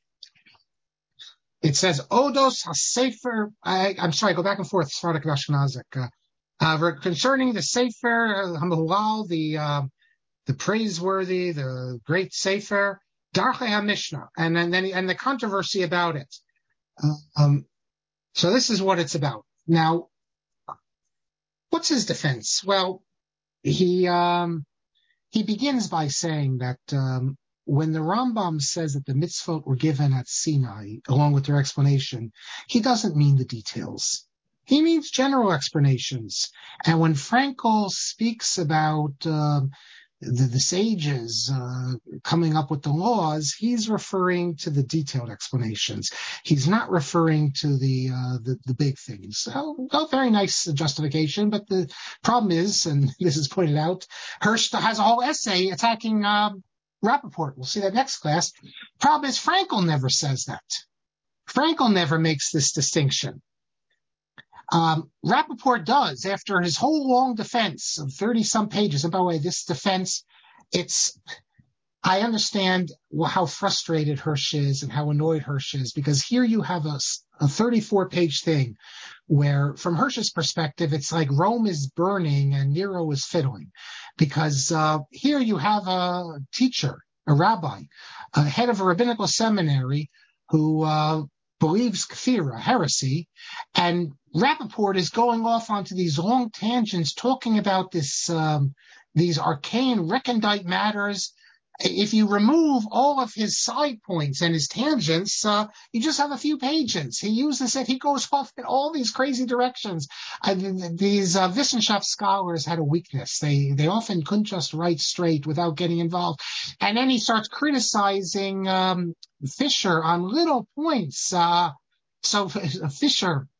It says Odos HaSefer. I, I'm sorry, go back and forth. Sephardic and Ashkenazic. Uh, uh, concerning the Sefer HaMehulal, the uh, the praiseworthy, the great Sefer Darchei HaMishnah, and then and the controversy about it. Uh, um, so this is what it's about. Now, what's his defense? Well, he um, he begins by saying that. Um, When the Rambam says that the mitzvot were given at Sinai, along with their explanation, he doesn't mean the details. He means general explanations. And when Frankel speaks about uh, the, the sages uh, coming up with the laws, he's referring to the detailed explanations. He's not referring to the uh, the, the big things. So, well, very nice justification, but the problem is, and this is pointed out, Hirsch has a whole essay attacking um, Rappaport. We'll see that next class. Problem is, Frankel never says that. Frankel never makes this distinction. Um, Rappaport does, after his whole long defense of thirty-some pages. And by the way, this defense, it's, I understand how frustrated Hirsch is and how annoyed Hirsch is, because here you have a, a thirty-four page thing where, from Hirsch's perspective, it's like Rome is burning and Nero is fiddling. Because uh, here you have a teacher, a rabbi, a head of a rabbinical seminary who uh, believes kfira, heresy, and Rappaport is going off onto these long tangents talking about this, um, these arcane recondite matters. If you remove all of his side points and his tangents, uh, you just have a few pages. He uses it. He goes off in all these crazy directions. I, these uh, Wissenschaft scholars had a weakness. They they often couldn't just write straight without getting involved. And then he starts criticizing um, Fisher on little points. Uh, so Fisher,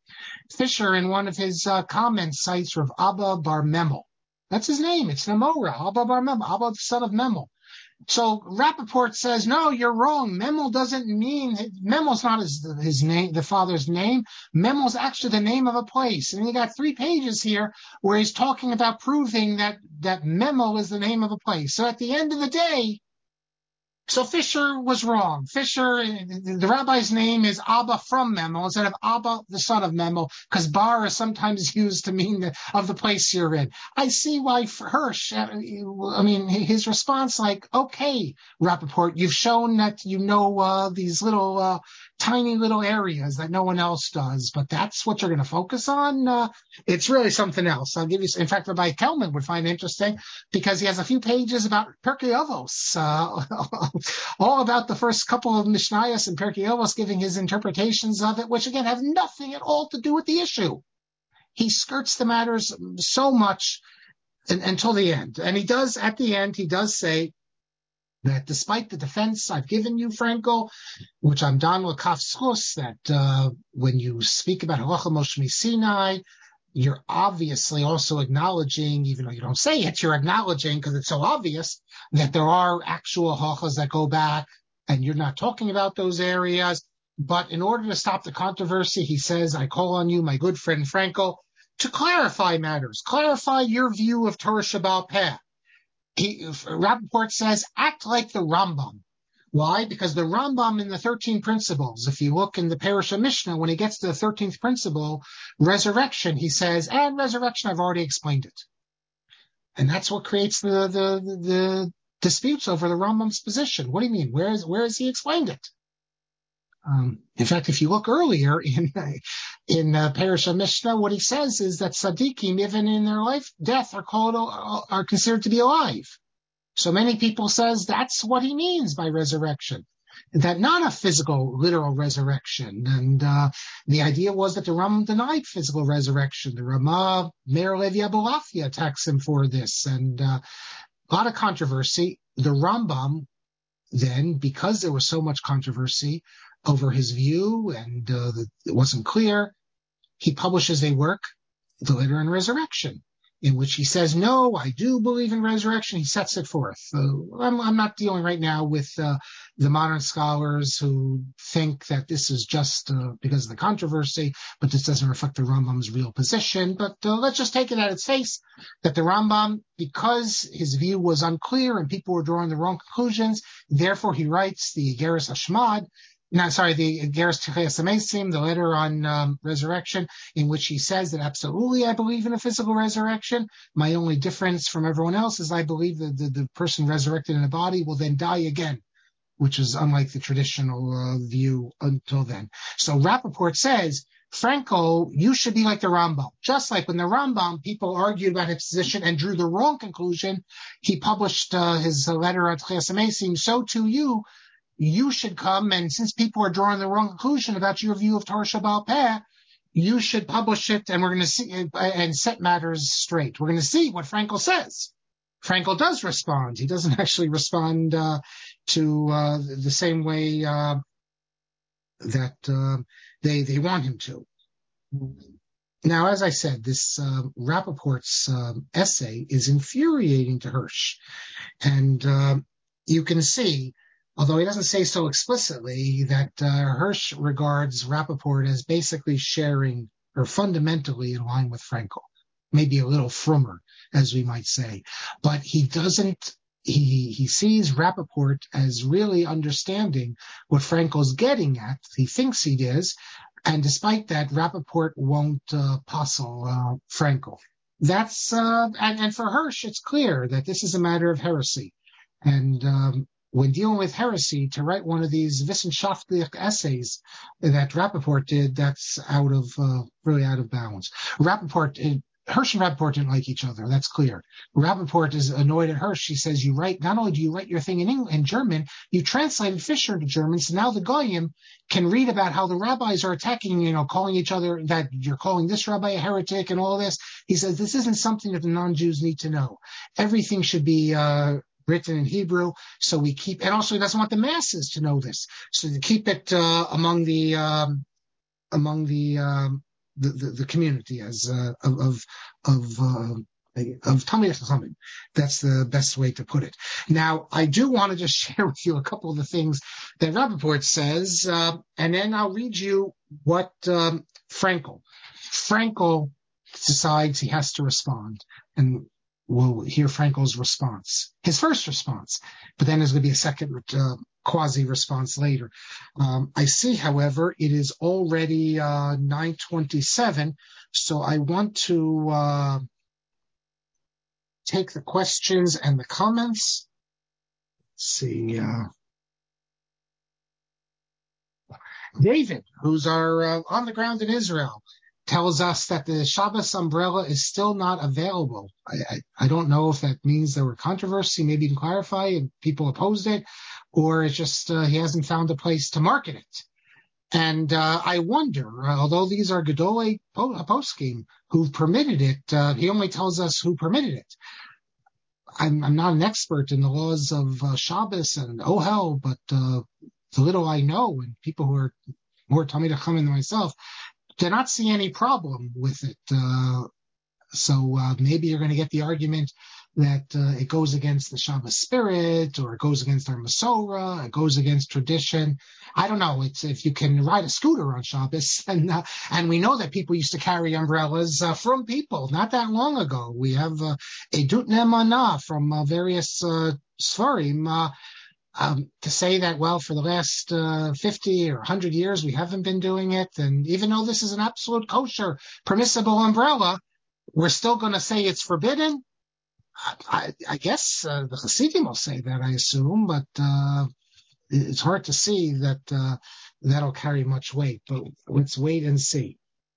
Fisher, in one of his uh, comments, cites Rav Abba bar Memel. That's his name. It's Nemora, Abba bar Memel, Abba the son of Memel. So Rappaport says, no, you're wrong. Memel doesn't mean, Memel's not his, his name, the father's name. Memel's actually the name of a place. And you got three pages here where he's talking about proving that, that Memel is the name of a place. So at the end of the day, so Fisher was wrong. Fisher, the rabbi's name is Abba from Memel instead of Abba, the son of Memel, because bar is sometimes used to mean the, of the place you're in. I see why Hirsch, I mean, his response like, okay, Rappaport, you've shown that you know uh, these little, uh, tiny little areas that no one else does, but that's what you're going to focus on? Uh, it's really something else. I'll give you, in fact, Rabbi Kelman would find it interesting because he has a few pages about Pirkei Avos, uh, all about the first couple of Mishnayos and Pirkei Avos, giving his interpretations of it, which again have nothing at all to do with the issue. He skirts the matters so much in, until the end. And he does, at the end, he does say that despite the defense I've given you, Franco, which I'm Don Lakaf's, that uh, when you speak about Halacha Moshe Sinai, you're obviously also acknowledging, even though you don't say it, you're acknowledging, because it's so obvious, that there are actual halachas that go back, and you're not talking about those areas. But in order to stop the controversy, he says, I call on you, my good friend Franco, to clarify matters, clarify your view of Torah Shebaal Peh. He, Rappaport says, act like the Rambam. Why? Because the Rambam in the thirteen principles, if you look in the Parasha Mishnah, when he gets to the thirteenth principle, resurrection, he says, and resurrection, I've already explained it. And that's what creates the, the, the, the disputes over the Rambam's position. What do you mean? Where is, where has he explained it? Um, in fact, if you look earlier in in uh, Parasha Mishnah, what he says is that tzaddikim, even in their life, death, are called are considered to be alive. So many people says that's what he means by resurrection, that not a physical, literal resurrection. And uh, the idea was that the Rambam denied physical resurrection. The Ramah, Meir Levi Abulafia attacks him for this, and uh, a lot of controversy. The Rambam then, because there was so much controversy over his view and uh, it wasn't clear, he publishes a work, The Letter on Resurrection, in which he says, no, I do believe in resurrection. He sets it forth. Uh, I'm, I'm not dealing right now with uh, the modern scholars who think that this is just uh, because of the controversy, but this doesn't reflect the Rambam's real position. But uh, let's just take it at its face that the Rambam, because his view was unclear and people were drawing the wrong conclusions, therefore he writes the Igeres Hashmad, No, sorry, the Igeres Tichas Amesim, the letter on um, resurrection, in which he says that absolutely I believe in a physical resurrection. My only difference from everyone else is I believe that the, the person resurrected in a body will then die again, which is unlike the traditional uh, view until then. So Rappaport says, Franco, you should be like the Rambam. Just like when the Rambam, people argued about his position and drew the wrong conclusion, he published uh, his uh, letter on Tichas Amesim, so too you, you should come, and since people are drawing the wrong conclusion about your view of Torah Shebaal Peh, you should publish it, and we're going to see and set matters straight. We're going to see what Frankel says. Frankel does respond. He doesn't actually respond uh, to uh, the same way uh, that uh, they they want him to. Now, as I said, this uh, Rappaport's uh, essay is infuriating to Hirsch, and uh, you can see, although he doesn't say so explicitly, that uh, Hirsch regards Rappaport as basically sharing, or fundamentally in line with Frankel, maybe a little frummer, as we might say. But he doesn't, he he sees Rappaport as really understanding what Frankel's getting at. He thinks he is, and despite that, Rappaport won't uh, puzzle uh, Frankel. That's, uh, and, and for Hirsch, it's clear that this is a matter of heresy. And um, when dealing with heresy, to write one of these wissenschaftlich essays that Rappaport did, that's out of, uh, really out of bounds. Rappaport, Hirsch and Rappaport didn't like each other, that's clear. Rappaport is annoyed at Hirsch. He says, you write, not only do you write your thing in English, in German, you translated Fisher into German, so now the Goyim can read about how the rabbis are attacking, you know, calling each other, that you're calling this rabbi a heretic and all this. He says, this isn't something that the non-Jews need to know. Everything should be, uh, written in Hebrew, so we keep, and also he doesn't want the masses to know this, so to keep it uh, among the um, among the um, the, the, the community as uh, of of of, uh, of Talmidei Chachamim. That's the best way to put it. Now, I do want to just share with you a couple of the things that Rappaport says, uh, and then I'll read you what um, Frankel. Frankel decides he has to respond, and we'll hear Frankel's response, his first response, but then there's going to be a second uh, quasi-response later. Um, I see, however, it is already uh, nine twenty-seven, so I want to uh, take the questions and the comments. Let's see. Uh, David, who's our uh, on the ground in Israel, tells us that the Shabbos umbrella is still not available. I, I, I don't know if that means there were controversy. Maybe you can clarify and people opposed it, or it's just uh, he hasn't found a place to market it. And uh, I wonder, uh, although these are Gedolei Poskim who permitted it, uh, he only tells us who permitted it. I'm, I'm not an expert in the laws of uh, Shabbos and Ohel, but uh, the little I know, and people who are more Talmidei Chachamim than myself, do not see any problem with it. Uh, so uh, maybe you're going to get the argument that uh, it goes against the Shabbos spirit, or it goes against our Masorah, it goes against tradition. I don't know. It's if you can ride a scooter on Shabbos, and uh, and we know that people used to carry umbrellas uh, from people not that long ago. We have uh, Edut Ne'emanah from uh, various uh, Sfarim. Uh, Um, to say that, well, for the last uh, fifty or one hundred years, we haven't been doing it. And even though this is an absolute kosher, permissible umbrella, we're still going to say it's forbidden. I, I guess uh, the Hasidim will say that, I assume, but uh, it's hard to see that uh, that'll carry much weight. But let's wait and see.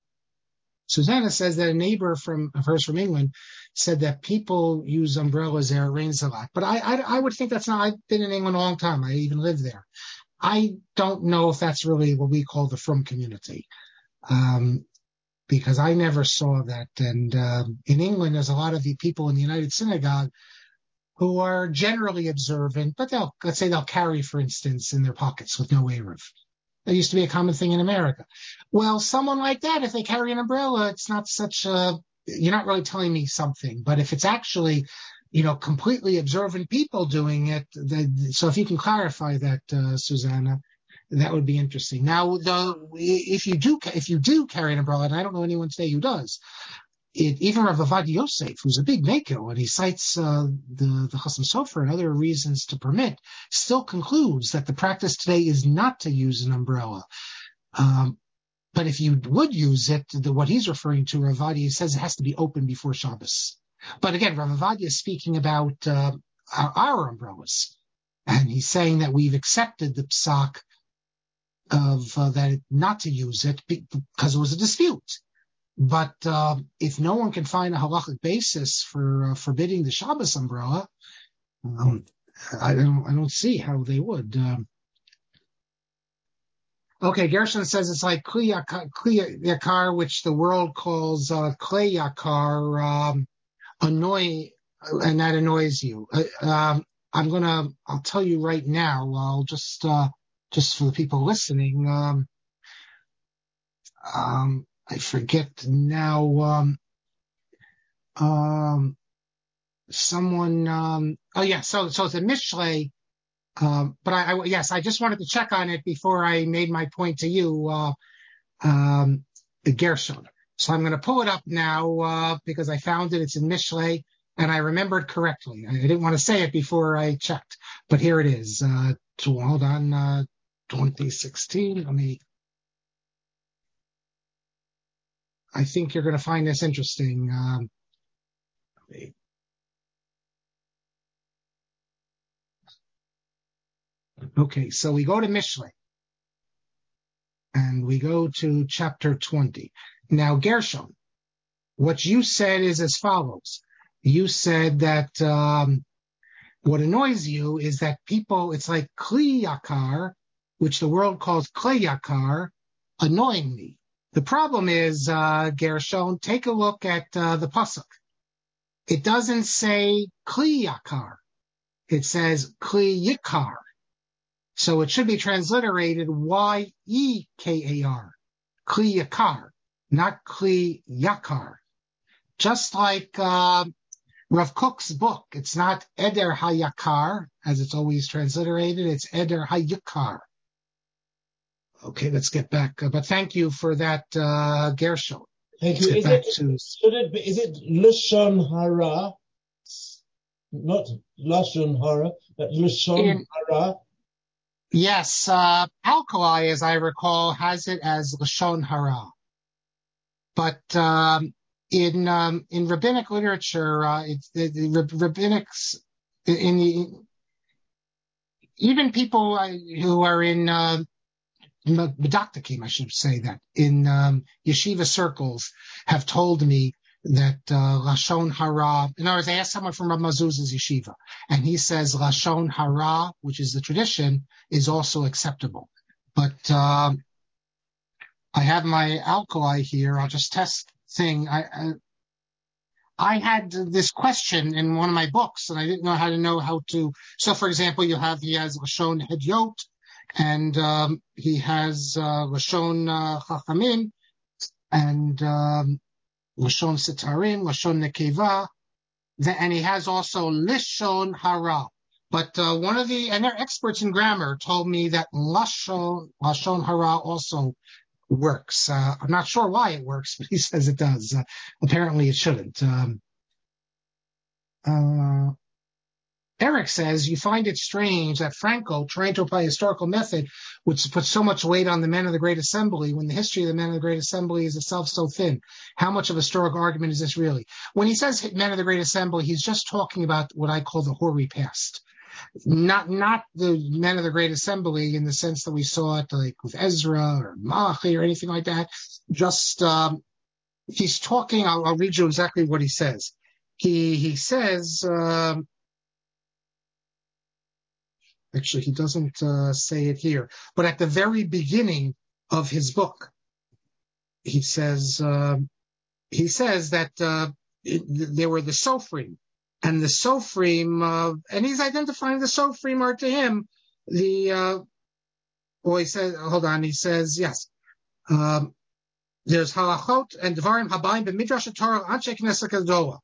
Susanna says that a neighbor from of hers from England said that people use umbrellas there, it rains a lot. But I, I, I would think that's not, I've been in England a long time. I even lived there. I don't know if that's really what we call the frum community, um, because I never saw that. And um, in England, there's a lot of the people in the United Synagogue who are generally observant, but they'll, let's say they'll carry, for instance, in their pockets with no Eruv. That used to be a common thing in America. Well, someone like that, if they carry an umbrella, it's not such a, you're not really telling me something. But if it's actually, you know, completely observant people doing it, then, so if you can clarify that, uh, Susanna, that would be interesting. Now, the, if you do, if you do carry an umbrella, and I don't know anyone today who does, it, even Rav Ovadia Yosef, who's a big maker, and he cites uh, the, the Chasam Sofer and other reasons to permit, still concludes that the practice today is not to use an umbrella. Um, but if you would use it, the, what he's referring to, Rav Ovadia says it has to be open before Shabbos. But again, Rav Ovadia is speaking about uh, our, our umbrellas, and he's saying that we've accepted the psak of uh, that not to use it because it was a dispute. But uh, if no one can find a halachic basis for uh, forbidding the Shabbos umbrella, um, I don't I don't see how they would. Um, okay, Gershon says it's like Kli Yakar, which the world calls uh, Klei Yakar, um, annoy, and that annoys you. Uh, um, I'm gonna I'll tell you right now. I'll just uh, just for the people listening. Um, um, I forget now. Um, um, someone. Um, oh yeah. So so it's a Mishlei. Um, but I, I yes, I just wanted to check on it before I made my point to you, uh, um, Gershon. So I'm going to pull it up now uh, because I found it. It's in Mishlei, and I remembered correctly. I didn't want to say it before I checked, but here it is. Uh, to, hold on, uh, twenty sixteen. Let me. I think you're going to find this interesting. Um, okay, so we go to Mishlei, and we go to chapter twenty. Now, Gershon, what you said is as follows. You said that um, what annoys you is that people, it's like Kli Yakar, which the world calls Klei Yakar, annoying me. The problem is, uh, Gershon, take a look at uh, the pasuk. It doesn't say Kli Yakar. It says Kli Yikar. So it should be transliterated Y E K A R, Kli Yakar. not Kli Yakar. Just like uh, Rav Kook's book, it's not Eder HaYakar, as it's always transliterated, it's Eder HaYakar. Okay, let's get back. Uh, but thank you for that, uh, Gershon. Thank you. Is it, to... should it be, is it Lashon Hara? Not Lashon Hara, but Lashon Hara? Yes, uh, Alkali, as I recall, has it as Lashon Hara. But um, in um, in rabbinic literature, uh, it's the, the rabbinics in the even people uh, who are in uh, Medaktakim, I should say that in um, yeshiva circles have told me that uh, Lashon Hara. In other words, I asked someone from Rav Mazuz's yeshiva, and he says Lashon Hara, which is the tradition, is also acceptable. But um, I have my alkali here. I'll just test thing. I, I I had this question in one of my books, and I didn't know how to know how to. So, for example, you have he has Lashon Hedyot, and um, he has uh, Lashon uh, Chachamim, and um, Lashon Sitarim, Lashon Nekeva, and he has also Lishon Hara. But uh, one of the, and they're experts in grammar, told me that Lashon, Lashon Hara also works. Uh, I'm not sure why it works, but he says it does. Uh, apparently it shouldn't. Um, uh, Eric says, you find it strange that Franco, trying to apply a historical method, would put so much weight on the men of the Great Assembly when the history of the men of the Great Assembly is itself so thin. How much of a historical argument is this really? When he says men of the Great Assembly, he's just talking about what I call the hoary past. Not not the men of the Great Assembly in the sense that we saw it like with Ezra or Malachi or anything like that. Just um, he's talking. I'll, I'll read you exactly what he says. He he says. Um, Actually, he doesn't uh, say it here, but at the very beginning of his book, he says uh, he says that uh, it, there were the Sofrim, and the Sofrim, uh, and he's identifying the Sofrim are to him the. Uh, well, he says, hold on, he says yes. Um, there's halachot and dvarim habayim b'midrash Torah anshe knesset gadola.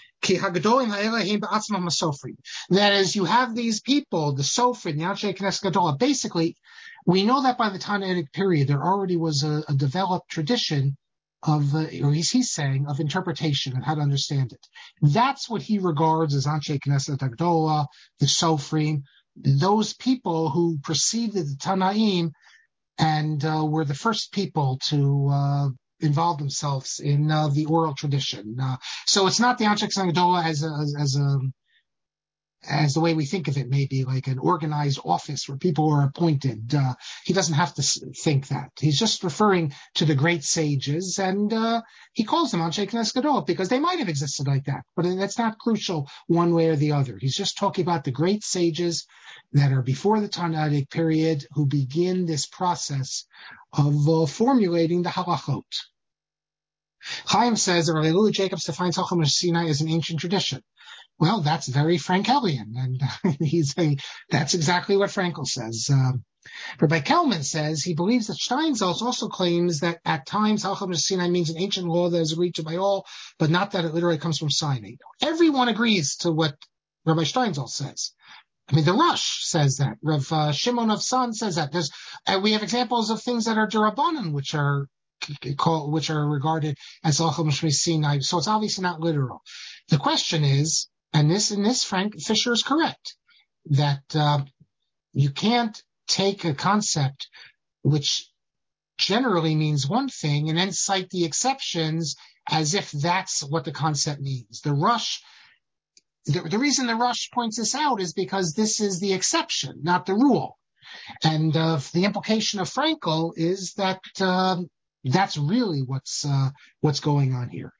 That is, you have these people, the Sofrim, the Anshe Knesset Gadola. Basically, we know that by the Tannaitic period, there already was a, a developed tradition of, uh, or he's, he's saying, of interpretation and how to understand it. That's what he regards as Anshe Knesset Gadola, the Sofrim, those people who preceded the Tanaim and uh, were the first people to uh, involve themselves in uh, the oral tradition. Uh, so it's not the Anshe Knesset Gadola as a, as, as a as the way we think of it, maybe like an organized office where people are appointed. Uh, he doesn't have to think that. He's just referring to the great sages, and uh, he calls them Anshe Knesset Gadola because they might have existed like that, but that's not crucial one way or the other. He's just talking about the great sages that are before the Tannaitic period who begin this process of uh, formulating the halachot. Chaim says that Rabbi Jacobs defines Halachot Sinai as an ancient tradition. Well, that's very Frankelian, and uh, he's a, that's exactly what Frankel says. Um, Rabbi Kelman says he believes that Steinsaltz also claims that at times Halachot Sinai means an ancient law that is agreed to by all, but not that it literally comes from Sinai. Everyone agrees to what Rabbi Steinsaltz says. I mean, the Rush says that. Rav uh, Shimon of San says that. There's, uh, we have examples of things that are Durabanan, which are called, which are regarded as Halachot Sinai. So it's obviously not literal. The question is, and this, in this, Frank Fisher is correct, that uh, you can't take a concept which generally means one thing and then cite the exceptions as if that's what the concept means. The Rush, the, the reason the Rush points this out is because this is the exception, not the rule. And uh, the implication of Frankel is that um, that's really what's uh, what's going on here.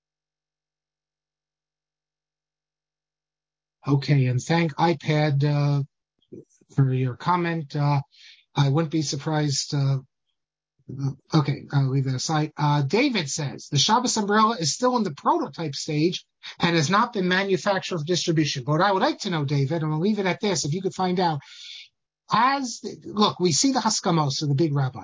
Okay, and thank iPad uh, for your comment. Uh, I wouldn't be surprised. Uh, okay, I'll leave that aside. Uh, David says, the Shabbos umbrella is still in the prototype stage and has not been manufactured for distribution. But what I would like to know, David, and I'll leave it at this, if you could find out, as, look, we see the Haskamos of the big rabbis.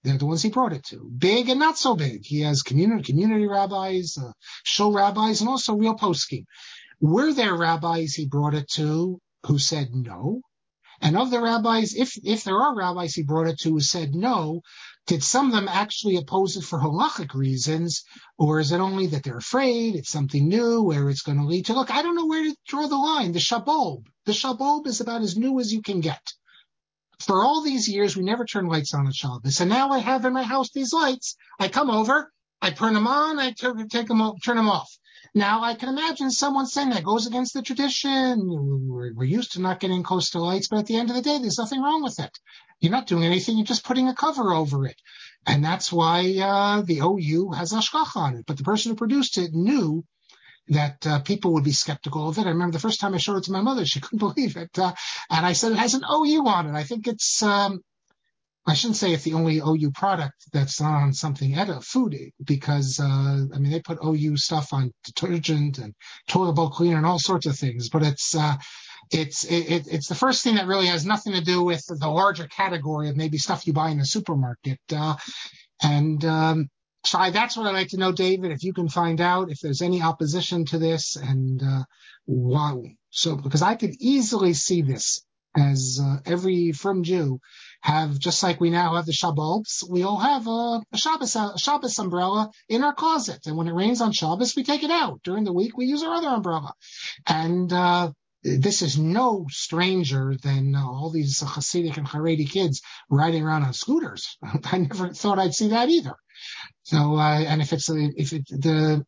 They're the ones he brought it to. Big and not so big. He has community community rabbis, uh, shul rabbis, and also real poskim. Were there rabbis he brought it to who said no? And of the rabbis, if if there are rabbis he brought it to who said no, did some of them actually oppose it for halachic reasons, or is it only that they're afraid it's something new, where it's going to lead to? Look, I don't know where to draw the line. The shabob, the shabob is about as new as you can get. For all these years, we never turned lights on at Shabbos, and now I have in my house these lights. I come over, I turn them on, I t- take them, turn them off. Now, I can imagine someone saying that goes against the tradition. We're, we're used to not getting close to lights, but at the end of the day, there's nothing wrong with it. You're not doing anything. You're just putting a cover over it. And that's why uh, the O U has hashgacha on it. But the person who produced it knew that uh, people would be skeptical of it. I remember the first time I showed it to my mother, she couldn't believe it. Uh, and I said, it has an O U on it. I think it's... Um, I shouldn't say it's the only O U product that's on something at a food, because, uh, I mean, they put O U stuff on detergent and toilet bowl cleaner and all sorts of things, but it's, uh, it's, it, it's the first thing that really has nothing to do with the larger category of maybe stuff you buy in the supermarket. Uh, and, um, so I, that's what I'd like to know, David, if you can find out if there's any opposition to this and, uh, why. So, because I could easily see this as, uh, every frum Jew have, just like we now have the Shabbos, we all have a, a Shabbos a Shabbos umbrella in our closet. And when it rains on Shabbos, we take it out. During the week, we use our other umbrella. And uh this is no stranger than uh, all these Hasidic and Haredi kids riding around on scooters. I never thought I'd see that either. So, uh, and if it's if it the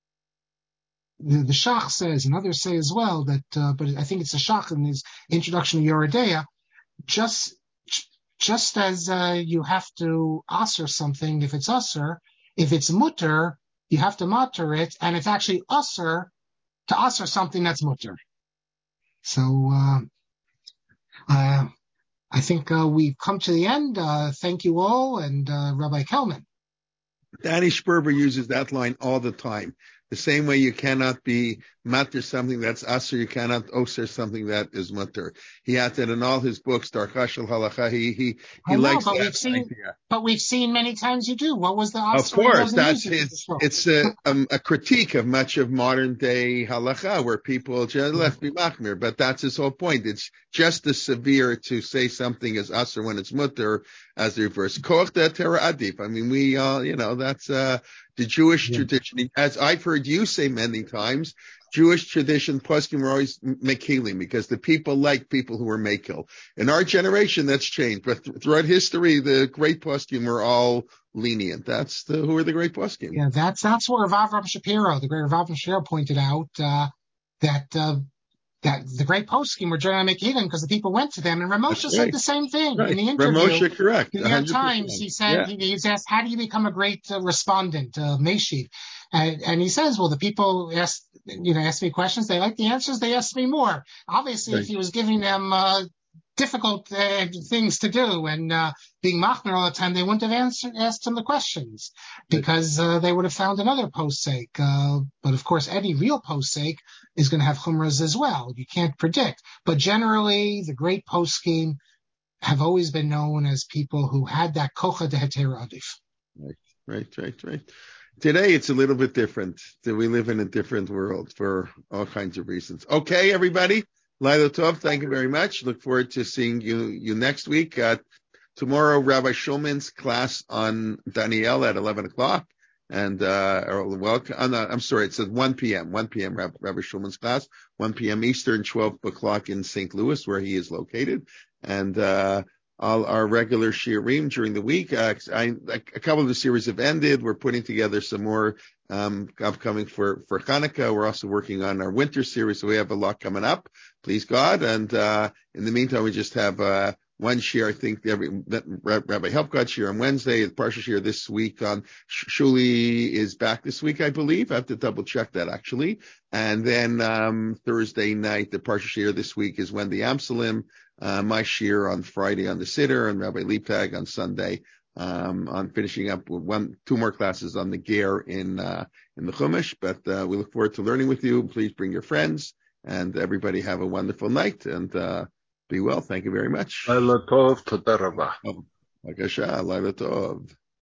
the, the Shach says, and others say as well that, uh, but I think it's the Shach in his introduction to Yoredeya, just Just as uh, you have to asr something if it's asr, if it's mutter, you have to mutter it, and it's actually asr to asr something that's mutter. So uh, uh, I think uh, we've come to the end. Uh, thank you all, and uh, Rabbi Kelman. Danny Sperber uses that line all the time. The same way you cannot be matter something that's asr, you cannot osir something that is mutter. He had that in all his books, Darchash al-Halacha. He he he I know, likes but that we've seen, idea. but we've seen many times you do. What was the asr? Of course, that's it's it's a, um, a critique of much of modern day halacha where people just left be machmir. But that's his whole point. It's just as severe to say something is asr when it's mutter as the reverse. Koch de tera adif. I mean, we uh you know that's uh the Jewish yeah. tradition, as I've heard you say many times. Jewish tradition, poskim were always mekilim because the people like people who were mekil. In our generation, that's changed, but th- throughout history, the great poskim were all lenient. That's the who are the great poskim. Yeah, that's that's where Rav Avram Shapiro, the great Rav Avram Shapiro, pointed out uh, that uh, that the great poskim were generally mekilim because the people went to them, and Ramosha right. said the same thing right. in the interview. Ramosha, correct. The New York Times, he said yeah. he, he was asked, "How do you become a great uh, respondent, uh, Meshiv?" And, and he says, well, the people asked, you know, asked me questions. They liked the answers. They asked me more. Obviously, right. if he was giving them uh, difficult uh, things to do and uh, being machmir all the time, they wouldn't have answered, asked him the questions because uh, they would have found another posek. Uh, but of course, any real posek is going to have chumras as well. You can't predict. But generally, the great poskim have always been known as people who had that kocha de heter adif. Right, right, right, right. Today, it's a little bit different. We live in a different world for all kinds of reasons. Okay, everybody. Laila Tov, thank you very much. Look forward to seeing you you next week. Uh, tomorrow, Rabbi Shulman's class on Daniel at eleven o'clock. And, uh, welcome. Oh, no, I'm sorry, it says one p.m. one p.m. Rabbi, Rabbi Shulman's class, one p.m. Eastern, twelve o'clock in Saint Louis, where he is located. And, uh, all our regular shiurim during the week. Uh, I, a couple of the series have ended. We're putting together some more um, upcoming for, for Hanukkah. We're also working on our winter series, so we have a lot coming up, please God. And uh, in the meantime, we just have uh, one shiur, I think, every Rabbi Helpgod shiur on Wednesday, the Parsha shiur this week on Shuli is back this week, I believe. I have to double check that, actually. And then um, Thursday night, the Parsha shiur this week is Wendy Amsalim. Uh, my shiur on Friday on the Siddur, and Rabbi Liebtag on Sunday, um, on finishing up with one, two more classes on the Ger in, uh, in the Chumash. But, uh, we look forward to learning with you. Please bring your friends, and everybody have a wonderful night, and, uh, be well. Thank you very much. B'kasha, Laila Tov.